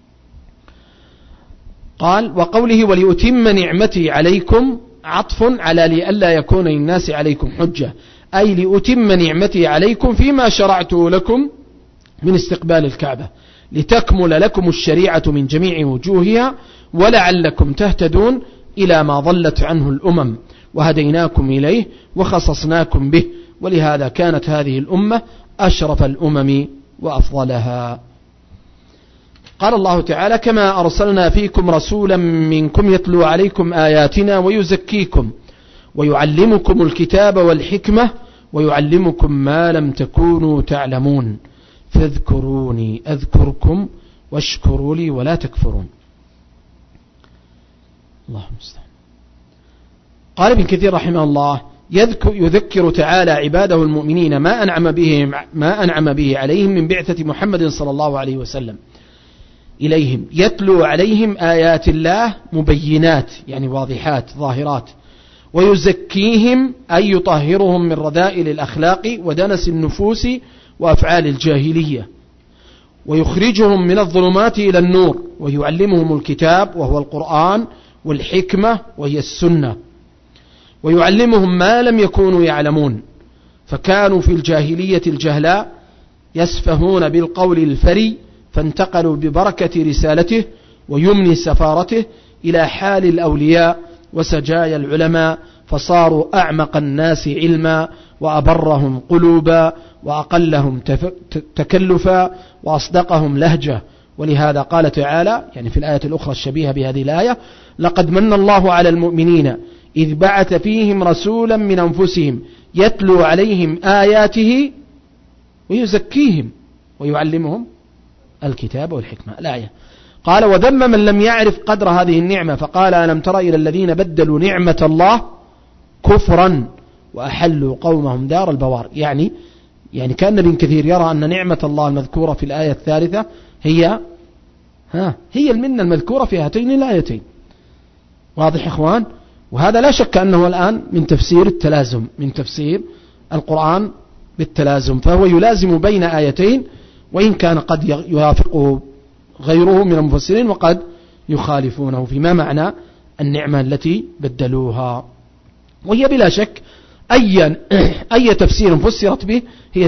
قال وقوله وليتم نعمتي عليكم عطف على لئلا يكون للناس عليكم حجة، أي لأتم نعمتي عليكم فيما شرعته لكم من استقبال الكعبة، لتكمل لكم الشريعة من جميع وجوهها، ولعلكم تهتدون إلى ما ضلت عنه الأمم، وهديناكم إليه وخصصناكم به، ولهذا كانت هذه الأمة أشرف الأمم وأفضلها. قال الله تعالى كما أرسلنا فيكم رسولا منكم يتلو عليكم آياتنا ويزكيكم ويعلمكم الكتاب والحكمة ويعلمكم ما لم تكونوا تعلمون فاذكروني أذكركم واشكروا لي ولا تكفرون. اللهم استعان. قال ابن كثير رحمه الله يذكر تعالى عباده المؤمنين ما أنعم به عليهم من بعثة محمد صلى الله عليه وسلم إليهم، يتلو عليهم آيات الله مبينات يعني واضحات ظاهرات، ويزكيهم أي يطهرهم من رذائل الأخلاق ودنس النفوس وأفعال الجاهلية، ويخرجهم من الظلمات إلى النور، ويعلمهم الكتاب وهو القرآن والحكمة وهي السنة، ويعلمهم ما لم يكونوا يعلمون، فكانوا في الجاهلية الجهلاء يسفهون بالقول الفري، فانتقلوا ببركة رسالته ويمن سفارته إلى حال الأولياء وسجايا العلماء، فصاروا أعمق الناس علما وأبرهم قلوبا وأقلهم تكلفا وأصدقهم لهجة. ولهذا قال تعالى يعني في الآية الأخرى الشبيهة بهذه الآية لقد من الله على المؤمنين إذ بعث فيهم رسولا من أنفسهم يتلو عليهم آياته ويزكيهم ويعلمهم الكتاب والحكمة. الآية. قال وذم من لم يعرف قدر هذه النعمة فقال ألم تر إلى الذين بدلوا نعمة الله كفرا وأحلوا قومهم دار البوار. يعني كان ابن كثير يرى أن نعمة الله المذكورة في الآية الثالثة هي المنة المذكورة في هاتين الآيتين. واضح إخوان؟ وهذا لا شك أنه الآن من تفسير التلازم، من تفسير القرآن بالتلازم، فهو يلازم بين آيتين، وإن كان قد يوافقه غيره من المفسرين وقد يخالفونه فيما معنى النعمة التي بدلوها. وهي بلا شك أي تفسير فسرت به هي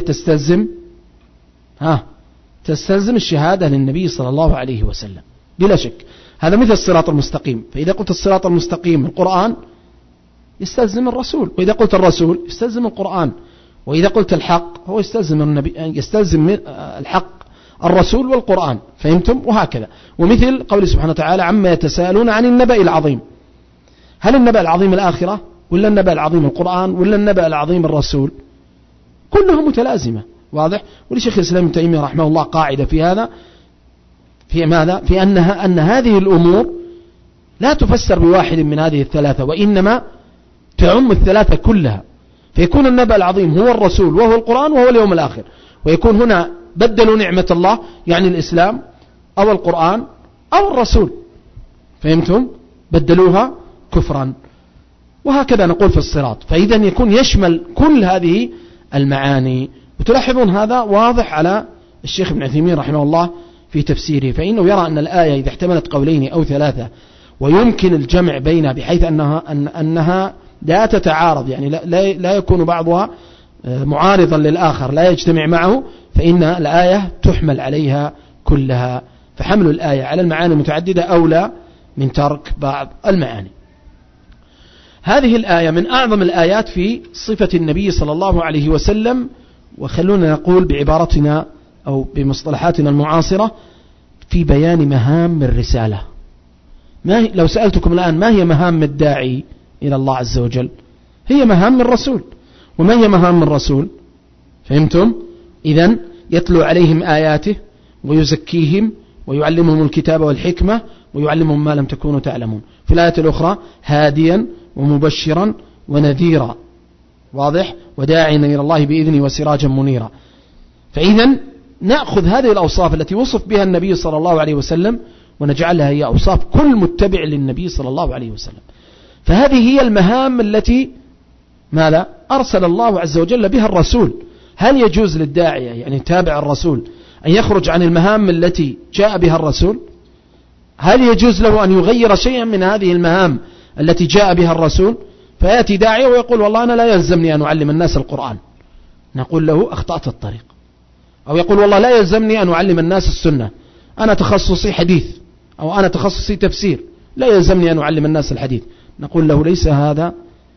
تستلزم الشهادة للنبي صلى الله عليه وسلم بلا شك. هذا مثل الصراط المستقيم، فإذا قلت الصراط المستقيم القرآن يستلزم الرسول، وإذا قلت الرسول يستلزم القرآن، وإذا قلت الحق هو يستلزم الحق الرسول والقرآن. فهمتم؟ وهكذا. ومثل قول سبحانه وتعالى عما يتساءلون عن النبأ العظيم، هل النبأ العظيم الآخرة ولا النبأ العظيم القرآن ولا النبأ العظيم الرسول؟ كلها متلازمة. واضح؟ ولشيخ الإسلام ابن تيمية رحمه الله قاعدة في هذا، في ماذا؟ في أن هذه الأمور لا تفسر بواحد من هذه الثلاثة، وإنما تعم الثلاثة كلها، فيكون النبأ العظيم هو الرسول وهو القرآن وهو اليوم الآخر، ويكون هنا بدلوا نعمة الله يعني الإسلام أو القرآن أو الرسول. فهمتم؟ بدلوها كفرا. وهكذا نقول في الصراط، فإذا يكون يشمل كل هذه المعاني. وتلاحظون هذا واضح على الشيخ ابن عثيمين رحمه الله في تفسيره، فإنه يرى أن الآية إذا احتملت قولين أو ثلاثة ويمكن الجمع بينها بحيث أنها لا تتعارض، يعني لا يكون بعضها معارضا للآخر لا يجتمع معه، فإن الآية تحمل عليها كلها. فحمل الآية على المعاني المتعددة أولى من ترك بعض المعاني. هذه الآية من أعظم الآيات في صفة النبي صلى الله عليه وسلم، وخلونا نقول بعبارتنا أو بمصطلحاتنا المعاصرة في بيان مهام الرسالة. لو سألتكم الآن ما هي مهام الداعي إلى الله عز وجل؟ هي مهام الرسول. وما هي مهام الرسول؟ فهمتم؟ إذن يتلو عليهم آياته ويزكيهم ويعلمهم الكتاب والحكمة ويعلمهم ما لم تكونوا تعلمون. في الآية الأخرى هاديا ومبشرا ونذيرا. واضح؟ وداعيا إلى الله بإذنه وسراجا منيرا. فإذن نأخذ هذه الأوصاف التي وصف بها النبي صلى الله عليه وسلم ونجعلها هي أوصاف كل متبع للنبي صلى الله عليه وسلم. فهذه هي المهام التي ماذا؟ أرسل الله عز وجل بها الرسول. هل يجوز للداعية يعني تابع الرسول أن يخرج عن المهام التي جاء بها الرسول؟ هل يجوز له أن يغير شيئا من هذه المهام التي جاء بها الرسول؟ فيأتي داعية ويقول والله أنا لا يلزمني أن أعلم الناس القرآن، نقول له أخطأت الطريق. أو يقول والله لا يلزمني أن أعلم الناس السنة، أنا تخصصي حديث أو أنا تخصصي تفسير، لا يلزمني أن أعلم الناس الحديث، نقول له ليس هذا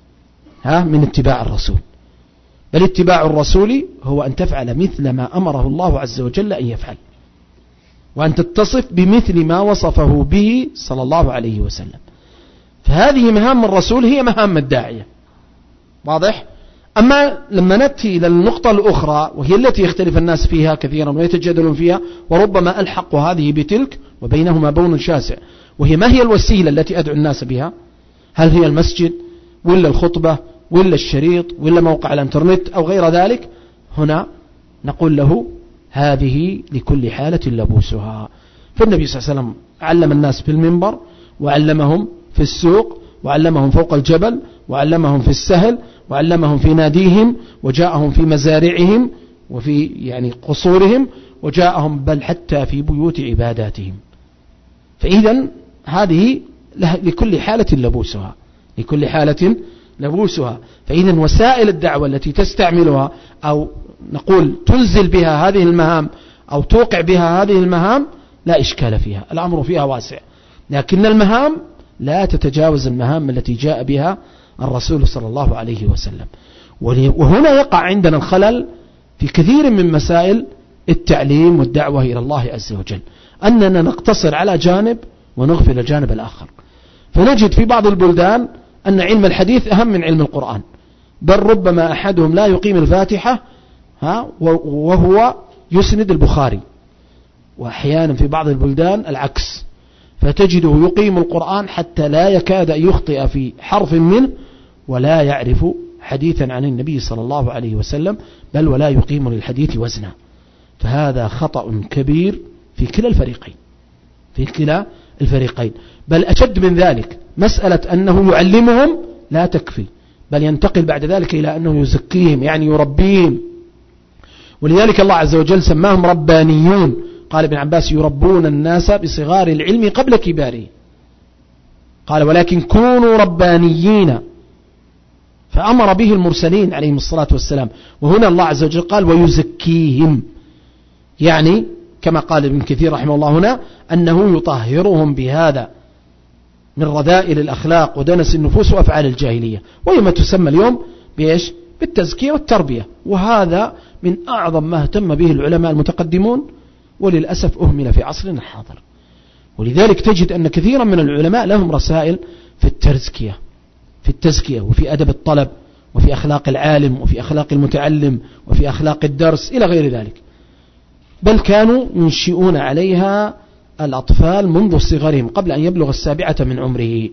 من اتباع الرسول، بل اتباع الرسول هو أن تفعل مثل ما أمره الله عز وجل أن يفعل، وأن تتصف بمثل ما وصفه به صلى الله عليه وسلم. فهذه مهام الرسول هي مهام الداعية. واضح؟ أما لما نأتي إلى النقطة الأخرى وهي التي يختلف الناس فيها كثيرا ويتجادلون فيها، وربما ألحق هذه بتلك وبينهما بون شاسع، وهي ما هي الوسيلة التي أدعو الناس بها؟ هل هي المسجد ولا الخطبة ولا الشريط ولا موقع الانترنت أو غير ذلك؟ هنا نقول له هذه لكل حالة لبوسها. فالنبي صلى الله عليه وسلم علم الناس في المنبر، وعلمهم في السوق، وعلمهم فوق الجبل، وعلمهم في السهل، وعلمهم في ناديهم، وجاءهم في مزارعهم وفي يعني قصورهم، وجاءهم بل حتى في بيوت عباداتهم. فإذا هذه لكل حالة لبوسها، لكل حالة لبوسها. فإذا وسائل الدعوة التي تستعملها أو نقول تنزل بها هذه المهام أو توقع بها هذه المهام لا إشكال فيها، الأمر فيها واسع، لكن المهام لا تتجاوز المهام التي جاء بها الرسول صلى الله عليه وسلم. وهنا يقع عندنا الخلل في كثير من مسائل التعليم والدعوة إلى الله عز وجل، أننا نقتصر على جانب ونغفل الجانب الآخر. فنجد في بعض البلدان أن علم الحديث أهم من علم القرآن، بل ربما أحدهم لا يقيم الفاتحة وهو يسند البخاري، وأحيانا في بعض البلدان العكس، فتجده يقيم القرآن حتى لا يكاد يخطئ في حرف منه، ولا يعرف حديثا عن النبي صلى الله عليه وسلم، بل ولا يقيم للحديث وزنا. فهذا خطأ كبير في كلا الفريقين. بل أشد من ذلك، مسألة أنه يعلمهم لا تكفي، بل ينتقل بعد ذلك إلى أنه يزكيهم، يعني يربيهم. ولذلك الله عز وجل سماهم ربانيون. قال ابن عباس: يربون الناس بصغار العلم قبل كباره. قال: ولكن كونوا ربانيين، فأمر به المرسلين عليهم الصلاة والسلام. وهنا الله عز وجل قال: ويزكيهم، يعني كما قال ابن كثير رحمه الله هنا أنه يطهرهم بهذا من رذائل الأخلاق ودنس النفوس وأفعال الجاهلية، وهي ما تسمى اليوم بإيش؟ بالتزكية والتربية. وهذا من أعظم ما اهتم به العلماء المتقدمون، وللأسف أهمل في عصرنا الحاضر. ولذلك تجد أن كثيرا من العلماء لهم رسائل في التزكية وفي أدب الطلب وفي أخلاق العالم وفي أخلاق المتعلم وفي أخلاق الدرس إلى غير ذلك، بل كانوا ينشئون عليها الأطفال منذ صغرهم قبل أن يبلغ 7 من عمره.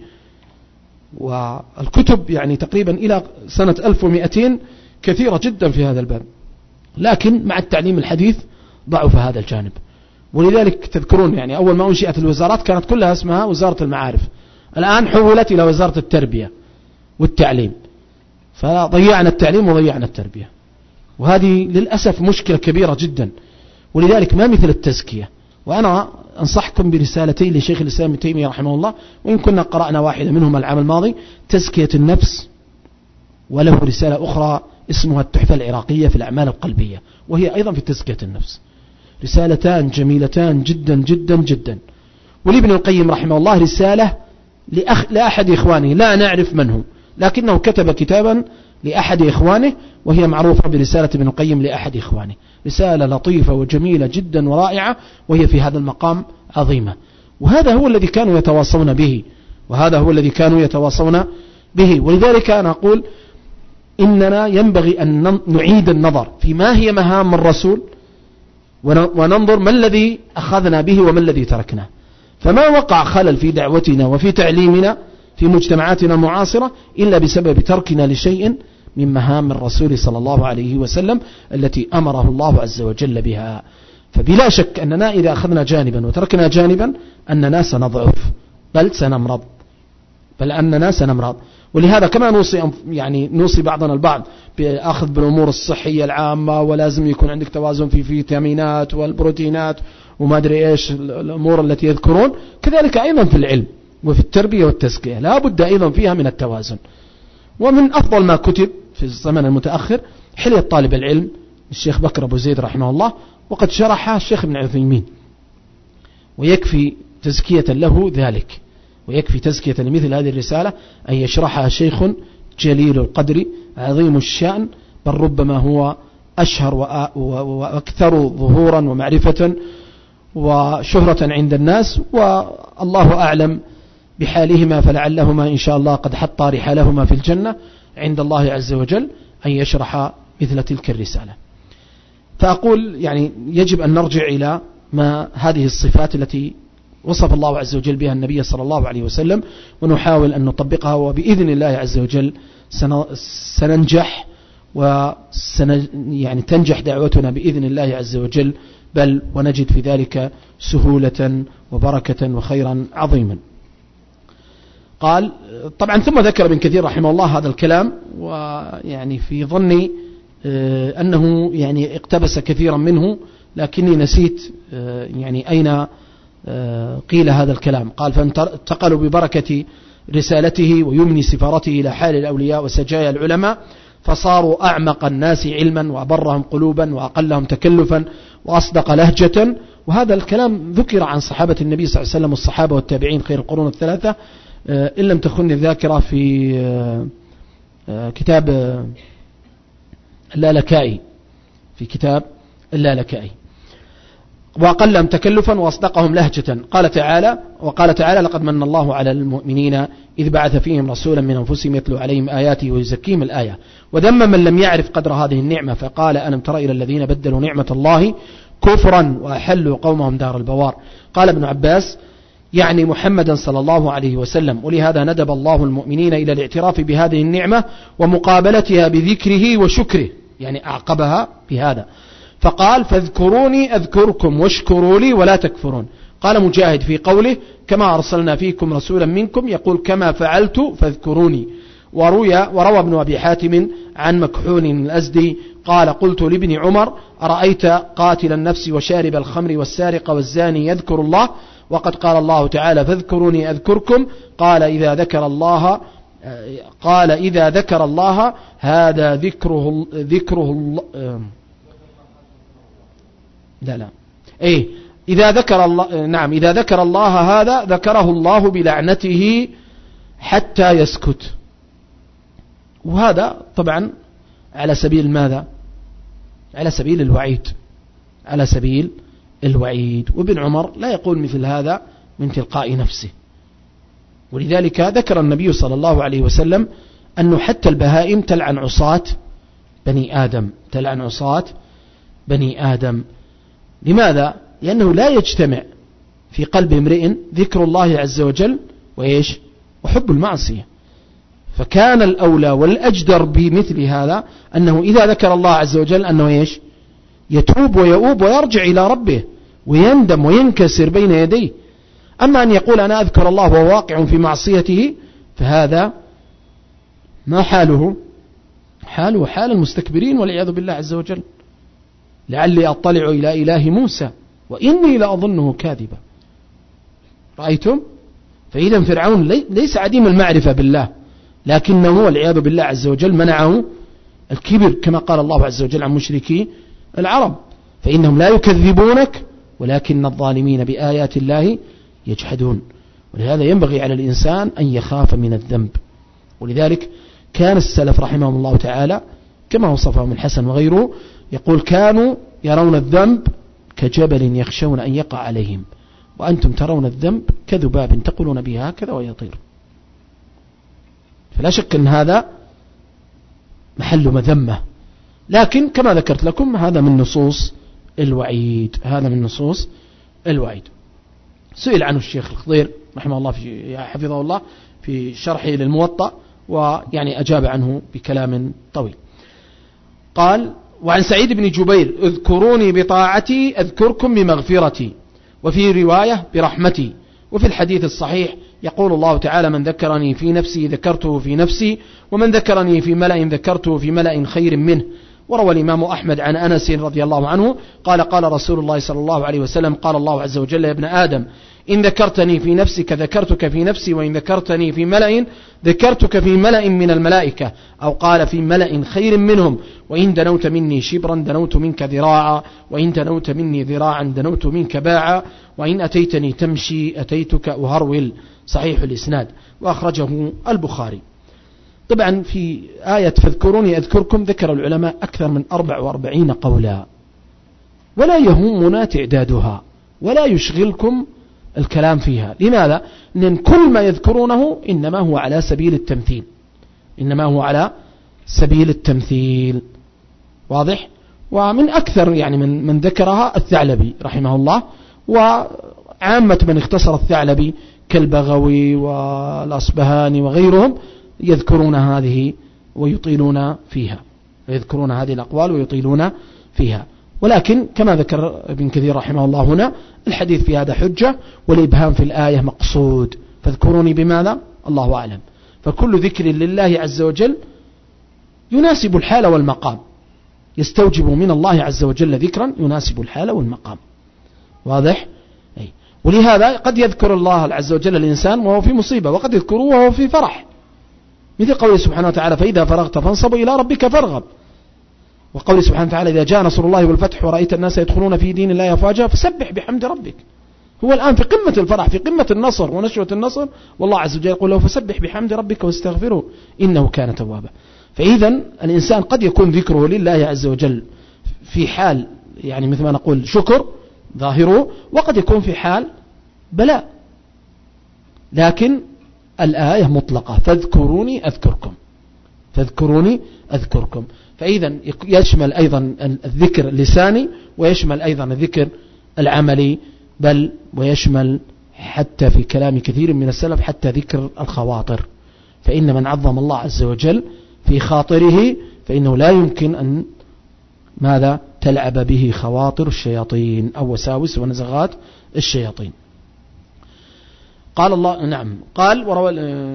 والكتب يعني تقريبا إلى سنة 1200 كثيرة جدا في هذا الباب، لكن مع التعليم الحديث ضعف هذا الجانب. ولذلك تذكرون يعني أول ما أنشئت الوزارات كانت كلها اسمها وزارة المعارف، الآن حولت إلى وزارة التربية والتعليم، فضيعنا التعليم وضيعنا التربية، وهذه للأسف مشكلة كبيرة جدا. ولذلك ما مثل التزكية. وأنا أنصحكم برسالتين لشيخ الإسلام ابن تيمية رحمه الله، وإن كنا قرأنا واحدة منهما العام الماضي، تزكية النفس، وله رسالة أخرى اسمها التحفة العراقية في الأعمال القلبية، وهي أيضا في تزكية النفس. رسالتان جميلتان جدا جدا جدا. ولابن القيم رحمه الله رسالة لأحد إخوانه لا نعرف من هو، لكنه كتب كتابا لأحد إخوانه، وهي معروفة برسالة ابن القيم لأحد إخوانه. رسالة لطيفة وجميلة جدا ورائعة، وهي في هذا المقام عظيمة. وهذا هو الذي كانوا يتواصون به. ولذلك أنا أقول إننا ينبغي أن نعيد النظر في ما هي مهام الرسول، وننظر ما الذي أخذنا به وما الذي تركناه. فما وقع خلل في دعوتنا وفي تعليمنا في مجتمعاتنا المعاصرة إلا بسبب تركنا لشيء من مهام الرسول صلى الله عليه وسلم التي أمره الله عز وجل بها. فبلا شك أننا إذا أخذنا جانبا وتركنا جانبا أننا سنضعف، بل أننا سنمرض. ولهذا كما نوصي بعضنا البعض بأخذ بالأمور الصحية العامة، ولازم يكون عندك توازن في الفيتامينات والبروتينات وما أدري إيش الأمور التي يذكرون، كذلك أيضا في العلم وفي التربية والتزكية لا بد أيضا فيها من التوازن. ومن أفضل ما كتب في الزمن المتأخر حلية طالب العلم الشيخ بكر أبو زيد رحمه الله، وقد شرحها الشيخ ابن عثيمين، ويكفي تزكية له ذلك، ويكفي تزكية لمثل هذه الرسالة أن يشرحها شيخ جليل القدر عظيم الشأن، بل ربما هو أشهر وأكثر ظهورا ومعرفة وشهرة عند الناس، والله أعلم بحالهما، فلعلهما إن شاء الله قد حط رحالهما في الجنة عند الله عز وجل أن يشرح مثل تلك الرسالة. فأقول يعني يجب أن نرجع إلى ما هذه الصفات التي وصف الله عز وجل بها النبي صلى الله عليه وسلم، ونحاول أن نطبقها، وبإذن الله عز وجل سننجح يعني تنجح دعوتنا بإذن الله عز وجل، بل ونجد في ذلك سهولة وبركة وخيرا عظيما. قال طبعا ثم ذكر ابن كثير رحمه الله هذا الكلام، ويعني في ظني أنه يعني اقتبس كثيرا منه، لكني نسيت يعني أين قيل هذا الكلام. قال فانتقلوا ببركة رسالته ويمني سفارته إلى حال الأولياء وسجايا العلماء، فصاروا أعمق الناس علما وأبرهم قلوبا وأقلهم تكلفا وأصدق لهجة. وهذا الكلام ذكر عن صحابة النبي صلى الله عليه وسلم والصحابة والتابعين خير القرون الثلاثة، إن لم تخن الذاكرة، في كتاب اللالكائي، وأقلهم تكلفا وأصدقهم لهجة. وقال تعالى لقد من الله على المؤمنين إذ بعث فيهم رسولا من أنفسهم يتلو عليهم آياته ويزكيهم الآية، وذم من لم يعرف قدر هذه النعمة فقال ألم تر إلى الذين بدلوا نعمة الله كفرا وأحلوا قومهم دار البوار. قال ابن عباس يعني محمدا صلى الله عليه وسلم. ولهذا ندب الله المؤمنين إلى الاعتراف بهذه النعمة ومقابلتها بذكره وشكره، يعني أعقبها بهذا فقال فاذكروني أذكركم واشكروا لي ولا تكفرون. قال مجاهد في قوله كما أرسلنا فيكم رسولا منكم يقول كما فعلت فاذكروني. وروى ابن أبي حاتم عن مكحول الأزدي قال قلت لابن عمر أرأيت قاتل النفس وشارب الخمر والسارق والزاني يذكر الله وقد قال الله تعالى فاذكروني أذكركم قال إذا ذكر الله هذا ذكره الله إذا ذكر الله إذا ذكر الله هذا ذكره الله بلعنته حتى يسكت. وهذا طبعا على سبيل ماذا؟ على سبيل الوعيد، على سبيل الوعيد. وابن عمر لا يقول مثل هذا من تلقاء نفسه. ولذلك ذكر النبي صلى الله عليه وسلم أنه حتى البهائم تلعن عصاة بني آدم، تلعن عصاة بني آدم. لماذا؟ لأنه لا يجتمع في قلب امرئ ذكر الله عز وجل وحب المعصية. فكان الأولى والأجدر بمثل هذا أنه إذا ذكر الله عز وجل أنه يتوب ويؤوب ويرجع إلى ربه ويندم وينكسر بين يديه. أما أن يقول أنا أذكر الله وهو واقع في معصيته فهذا ما حاله حال المستكبرين والعياذ بالله عز وجل. لعلي أطلع إلى إله موسى وإني لأظنه كاذبا. رأيتم؟ فإذا فرعون ليس عديم المعرفة بالله، لكنه والعياذ بالله عز وجل منعه الكبر كما قال الله عز وجل عن مشركي العرب فإنهم لا يكذبونك ولكن الظالمين بآيات الله يجحدون. ولهذا ينبغي على الإنسان أن يخاف من الذنب. ولذلك كان السلف رحمهم الله تعالى كما وصفهم الحسن وغيره يقول كانوا يرون الذنب كجبل يخشون أن يقع عليهم وأنتم ترون الذنب كذباب تقولون به هكذا ويطير. فلا شك أن هذا محل مذمة، لكن كما ذكرت لكم هذا من نصوص الوعيد، هذا من نصوص الوعيد. سئل عنه الشيخ الخضير رحمه الله حفظه الله في شرحه للموطأ ويعني أجاب عنه بكلام طويل. قال وعن سعيد بن جبير اذكروني بطاعتي أذكركم بمغفرتي وفي رواية برحمتي. وفي الحديث الصحيح يقول الله تعالى من ذكرني في نفسي ذكرته في نفسي ومن ذكرني في ملأ ذكرته في ملأ خير منه. وروى الإمام أحمد عن أنس رضي الله عنه قال قال رسول الله صلى الله عليه وسلم قال الله عز وجل يا ابن آدم إن ذكرتني في نفسك ذكرتك في نفسي وإن ذكرتني في ملأ ذكرتك في ملأ من الملائكة أو قال في ملأ خير منهم وإن دنوت مني شبرا دنوت منك ذراعا وإن دنوت مني ذراعا دنوت منك باعا وإن أتيتني تمشي أتيتك أهرول. صحيح الإسناد وأخرجه البخاري. طبعا في آية فاذكروني أذكركم ذكر العلماء أكثر من 44 قولا ولا يهمنا تعدادها ولا يشغلكم الكلام فيها. لماذا؟ لأن كل ما يذكرونه إنما هو على سبيل التمثيل، إنما هو على سبيل التمثيل. واضح؟ ومن أكثر يعني من ذكرها الثعلبي رحمه الله وعامة من اختصر الثعلبي كالبغوي والأصبهاني وغيرهم يذكرون هذه ويطيلون فيها، ويذكرون هذه الأقوال ويطيلون فيها. ولكن كما ذكر ابن كثير رحمه الله هنا الحديث في هذا حجة والإبهام في الآية مقصود. فاذكروني بماذا؟ الله أعلم. فكل ذكر لله عز وجل يناسب الحال والمقام، يستوجب من الله عز وجل ذكرا يناسب الحال والمقام. واضح؟ ولهذا قد يذكر الله عز وجل الإنسان وهو في مصيبة وقد يذكره وهو في فرح، مثل قوله سبحانه وتعالى فإذا فرغت فانصب إلى ربك فارغب. وقوله سبحانه وتعالى إذا جاء نصر الله والفتح ورأيت الناس يدخلون في دين الله أفواجا فسبح بحمد ربك. هو الآن في قمة الفرح في قمة النصر ونشوة النصر والله عز وجل يقول له فسبح بحمد ربك واستغفره إنه كان توابا. فإذا الإنسان قد يكون ذكره لله عز وجل في حال يعني مثل ما نقول شكر ظاهره وقد يكون في حال بلاء، لكن الآية مطلقة فاذكروني أذكركم، فاذكروني أذكركم. فإذا يشمل أيضا الذكر اللساني ويشمل أيضا الذكر العملي بل ويشمل حتى في كلام كثير من السلف حتى ذكر الخواطر، فإن من عظم الله عز وجل في خاطره فإنه لا يمكن أن ماذا تلعب به خواطر الشياطين أو وساوس ونزغات الشياطين. قال الله نعم قال وروى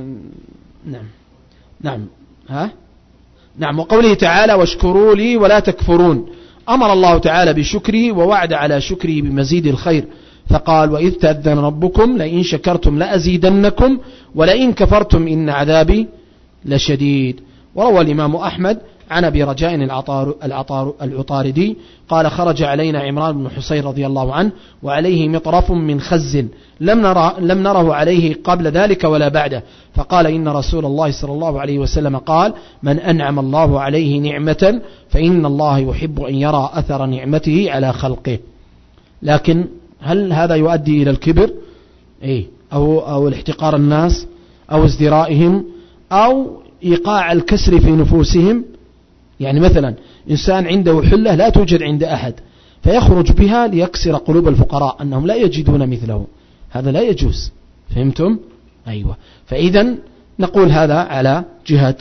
نعم وقوله تعالى واشكروا لي ولا تكفرون، أمر الله تعالى بشكره ووعد على شكره بمزيد الخير، فقال وإذ تأذن ربكم لئن شكرتم لأزيدنكم ولئن كفرتم إن عذابي لشديد. وروى الإمام أحمد عن أبي رجاء العطاردي قال خرج علينا عمران بن حسين رضي الله عنه وعليه مطرف من خز لم نره عليه قبل ذلك ولا بعده، فقال إن رسول الله صلى الله عليه وسلم قال من أنعم الله عليه نعمة فإن الله يحب أن يرى أثر نعمته على خلقه. لكن هل هذا يؤدي إلى الكبر أو الاحتقار الناس أو ازدرائهم أو إيقاع الكسر في نفوسهم؟ يعني مثلا إنسان عنده حلة لا توجد عند أحد فيخرج بها ليكسر قلوب الفقراء أنهم لا يجدون مثله، هذا لا يجوز. فهمتم؟ أيوة. فإذا نقول هذا على جهة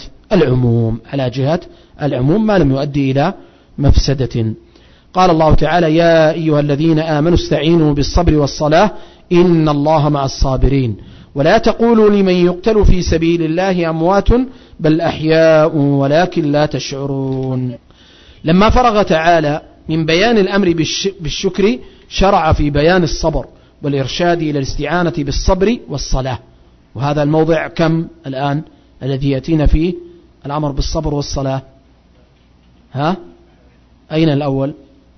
العموم ما لم يؤدي إلى مفسدة. قال الله تعالى يا أيها الذين آمنوا استعينوا بالصبر والصلاة إن الله مع الصابرين ولا تقولوا لمن يقتل في سبيل الله أموات بل أحياء ولكن لا تشعرون. لما فرغ تعالى من بيان الأمر بالشكر شرع في بيان الصبر والإرشاد إلى الاستعانة بالصبر والصلاة. وهذا الموضع كم الآن الذي يأتينا فيه الأمر بالصبر والصلاة؟ أين الأول؟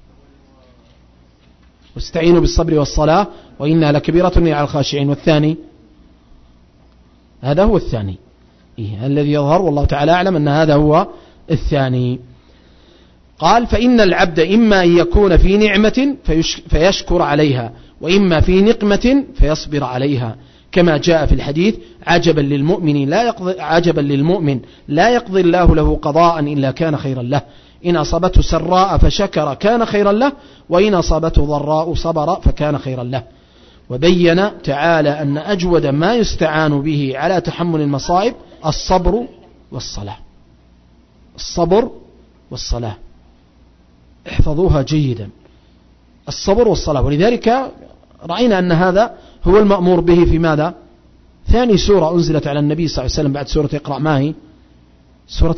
واستعينوا بالصبر والصلاة وإنها لكبيرة على الخاشعين. والثاني هذا هو الثاني الذي يظهر والله تعالى أعلم أن هذا هو الثاني. قال فإن العبد إما أن يكون في نعمة فيشكر عليها وإما في نقمة فيصبر عليها، كما جاء في الحديث عجبا للمؤمن لا يقضي الله له قضاء إلا كان خيرا له، إن أصابته سراء فشكر كان خيرا له وإن أصابته ضراء صبر فكان خيرا له. وبين تعالى أن أجود ما يستعان به على تحمل المصائب الصبر والصلاة. احفظوها جيدا، الصبر والصلاة. ولذلك رأينا أن هذا هو المأمور به في ماذا؟ ثاني سورة أنزلت على النبي صلى الله عليه وسلم بعد سورة اقرأ ما هي؟ سورة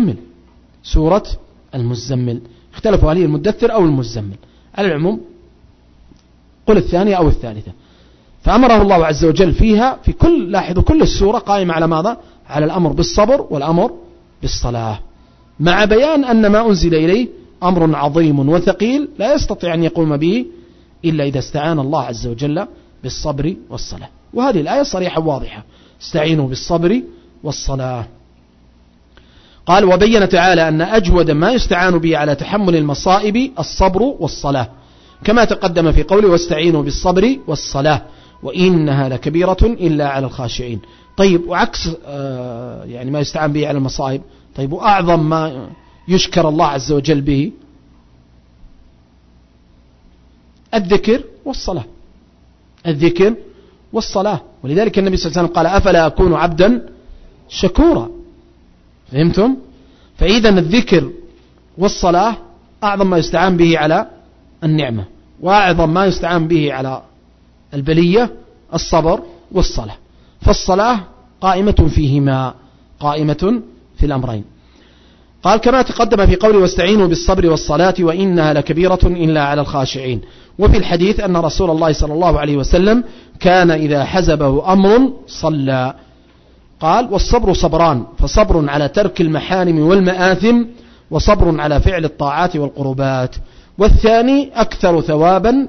المزمل. اختلفوا هل هي المدثر أو المزمل، على العموم قل الثانية أو الثالثة. فأمره الله عز وجل فيها في كل السورة قائمة على ماذا؟ على الأمر بالصبر والأمر بالصلاة، مع بيان أن ما أنزل إليه أمر عظيم وثقيل لا يستطيع أن يقوم به إلا إذا استعان الله عز وجل بالصبر والصلاة. وهذه الآية صريحة واضحة، استعينوا بالصبر والصلاة. قال وبين تعالى أن أجود ما يستعان به على تحمل المصائب الصبر والصلاة، كما تقدم في قوله واستعينوا بالصبر والصلاة وإنها لكبيرة إلا على الخاشعين. طيب وعكس يعني ما يستعان به على المصائب، طيب وأعظم ما يشكر الله عز وجل به الذكر والصلاة. ولذلك النبي صلى الله عليه وسلم قال أفلا أكون عبدا شكورا. فهمتم؟ فإذا الذكر والصلاة أعظم ما يستعان به على النعمة، وأعظم ما يستعان به على البلية الصبر والصلاة. فالصلاة قائمة فيهما، قائمة في الأمرين. قال كما تقدم في قوله واستعينوا بالصبر والصلاة وإنها لكبيرة إلا على الخاشعين. وفي الحديث أن رسول الله صلى الله عليه وسلم كان إذا حزبه أمر صلى. قال والصبر صبران، فصبر على ترك المحارم والمآثم وصبر على فعل الطاعات والقربات، والثاني أكثر ثوابا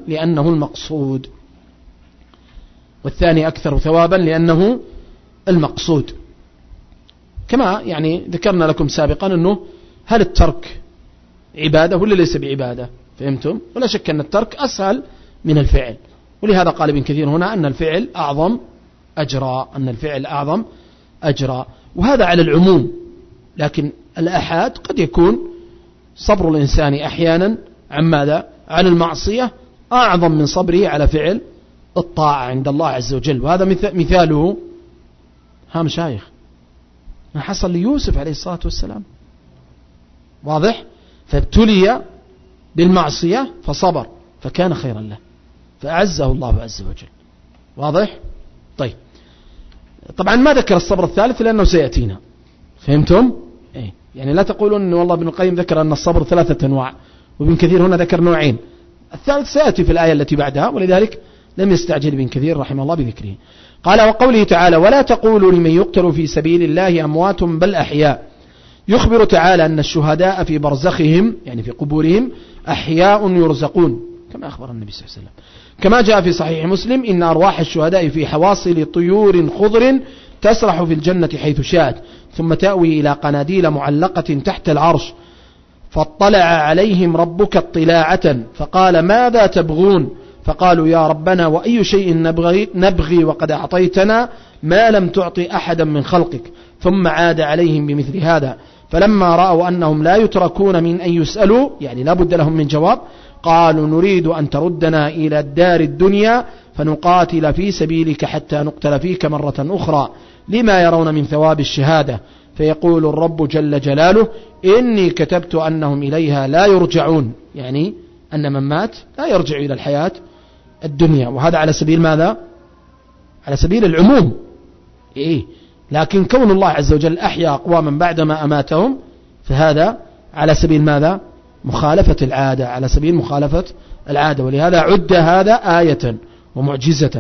لأنه المقصود. كما يعني ذكرنا لكم سابقا أنه هل الترك عبادة ولا ليس بعبادة؟ فهمتم؟ ولا شك أن الترك أسهل من الفعل، ولهذا قال ابن كثير هنا أن الفعل أعظم أجرا. وهذا على العموم، لكن الآحاد قد يكون صبر الإنسان أحيانا عن ماذا؟ عن المعصية أعظم من صبره على فعل الطاعة عند الله عز وجل. وهذا مثاله مشايخ ما حصل ليوسف عليه الصلاة والسلام، واضح؟ فابتلي بالمعصية فصبر فكان خيرا له فأعزه الله عز وجل، واضح؟ طيب طبعا ما ذكر الصبر الثالث لأنه سيأتينا، فهمتم؟ إيه؟ يعني لا تقولون أن والله ابن القيم ذكر أن الصبر 3 أنواع وابن كثير هنا ذكر 2، الثالث سيأتي في الآية التي بعدها، ولذلك لم يستعجل ابن كثير رحمه الله بذكره. قال وقوله تعالى ولا تقولوا لمن يقتل في سبيل الله أموات بل أحياء، يخبر تعالى أن الشهداء في برزخهم يعني في قبورهم أحياء يرزقون كما أخبر النبي صلى الله عليه وسلم، كما جاء في صحيح مسلم إن أرواح الشهداء في حواصل طيور خضر تسرح في الجنة حيث شاءت ثم تأوي إلى قناديل معلقة تحت العرش، فاطلع عليهم ربك اطلاعة فقال ماذا تبغون؟ فقالوا يا ربنا وأي شيء نبغي وقد أعطيتنا ما لم تعطي أحدا من خلقك، ثم عاد عليهم بمثل هذا، فلما رأوا أنهم لا يتركون من أن يسألوا يعني لا بد لهم من جواب قالوا نريد أن تردنا إلى الدار الدنيا فنقاتل في سبيلك حتى نقتل فيك مرة أخرى لما يرون من ثواب الشهادة، فيقول الرب جل جلاله إني كتبت أنهم إليها لا يرجعون، يعني أن من مات لا يرجع إلى الحياة الدنيا، وهذا على سبيل ماذا؟ على سبيل العموم، إيه؟ لكن كون الله عز وجل أحيا أقواما بعدما أماتهم فهذا على سبيل ماذا؟ مخالفة العادة، على سبيل مخالفة العادة، ولهذا عد هذا آية ومعجزة.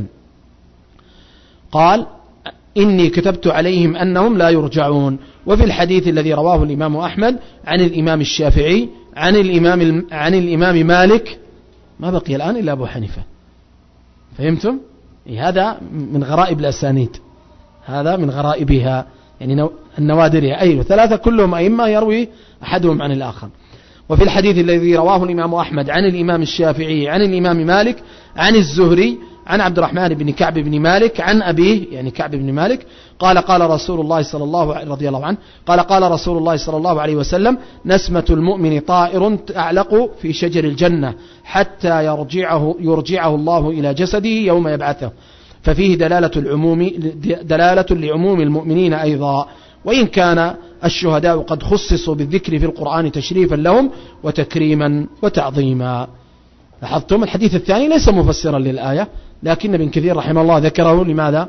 قال إني كتبت عليهم أنهم لا يرجعون. وفي الحديث الذي رواه الإمام أحمد عن الإمام الشافعي عن الإمام مالك ما بقي الآن إلا أبو حنيفة، فهمتم؟ هذا من غرائب الأسانيد، هذا من غرائبها يعني النوادرها، أي 3 كلهم أئمة يروي أحدهم عن الآخر. وفي الحديث الذي رواه الإمام أحمد عن الإمام الشافعي عن الإمام مالك عن الزهري عن عبد الرحمن بن كعب بن مالك عن أبيه يعني كعب بن مالك قال رسول الله صلى الله رضي الله عنه قال رسول الله صلى الله عليه وسلم نسمة المؤمن طائر تعلق في شجر الجنة حتى يرجعه الله إلى جسده يوم يبعثه، ففيه دلالة لعموم المؤمنين أيضا، وإن كان الشهداء قد خصصوا بالذكر في القرآن تشريفا لهم وتكريما وتعظيما. لاحظتم الحديث الثاني ليس مفسرا للآية، لكن ابن كثير رحمه الله ذكره لماذا؟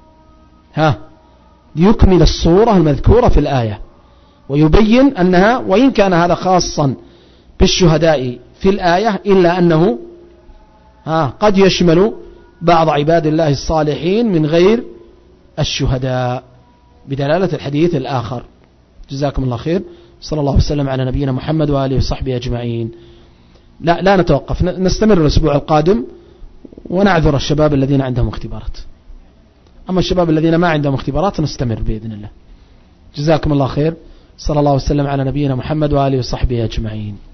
ليكمل الصورة المذكورة في الآية ويبين أنها وإن كان هذا خاصا بالشهداء في الآية إلا أنه قد يشمل بعض عباد الله الصالحين من غير الشهداء بدلالة الحديث الآخر. جزاكم الله خير، صلى الله وسلم على نبينا محمد وآله وصحبه أجمعين. لا نتوقف، نستمر الأسبوع القادم ونعذر الشباب الذين عندهم اختبارات، أما الشباب الذين ما عندهم اختبارات نستمر بإذن الله. جزاكم الله خير، صلى الله وسلم على نبينا محمد وآله وصحبه أجمعين.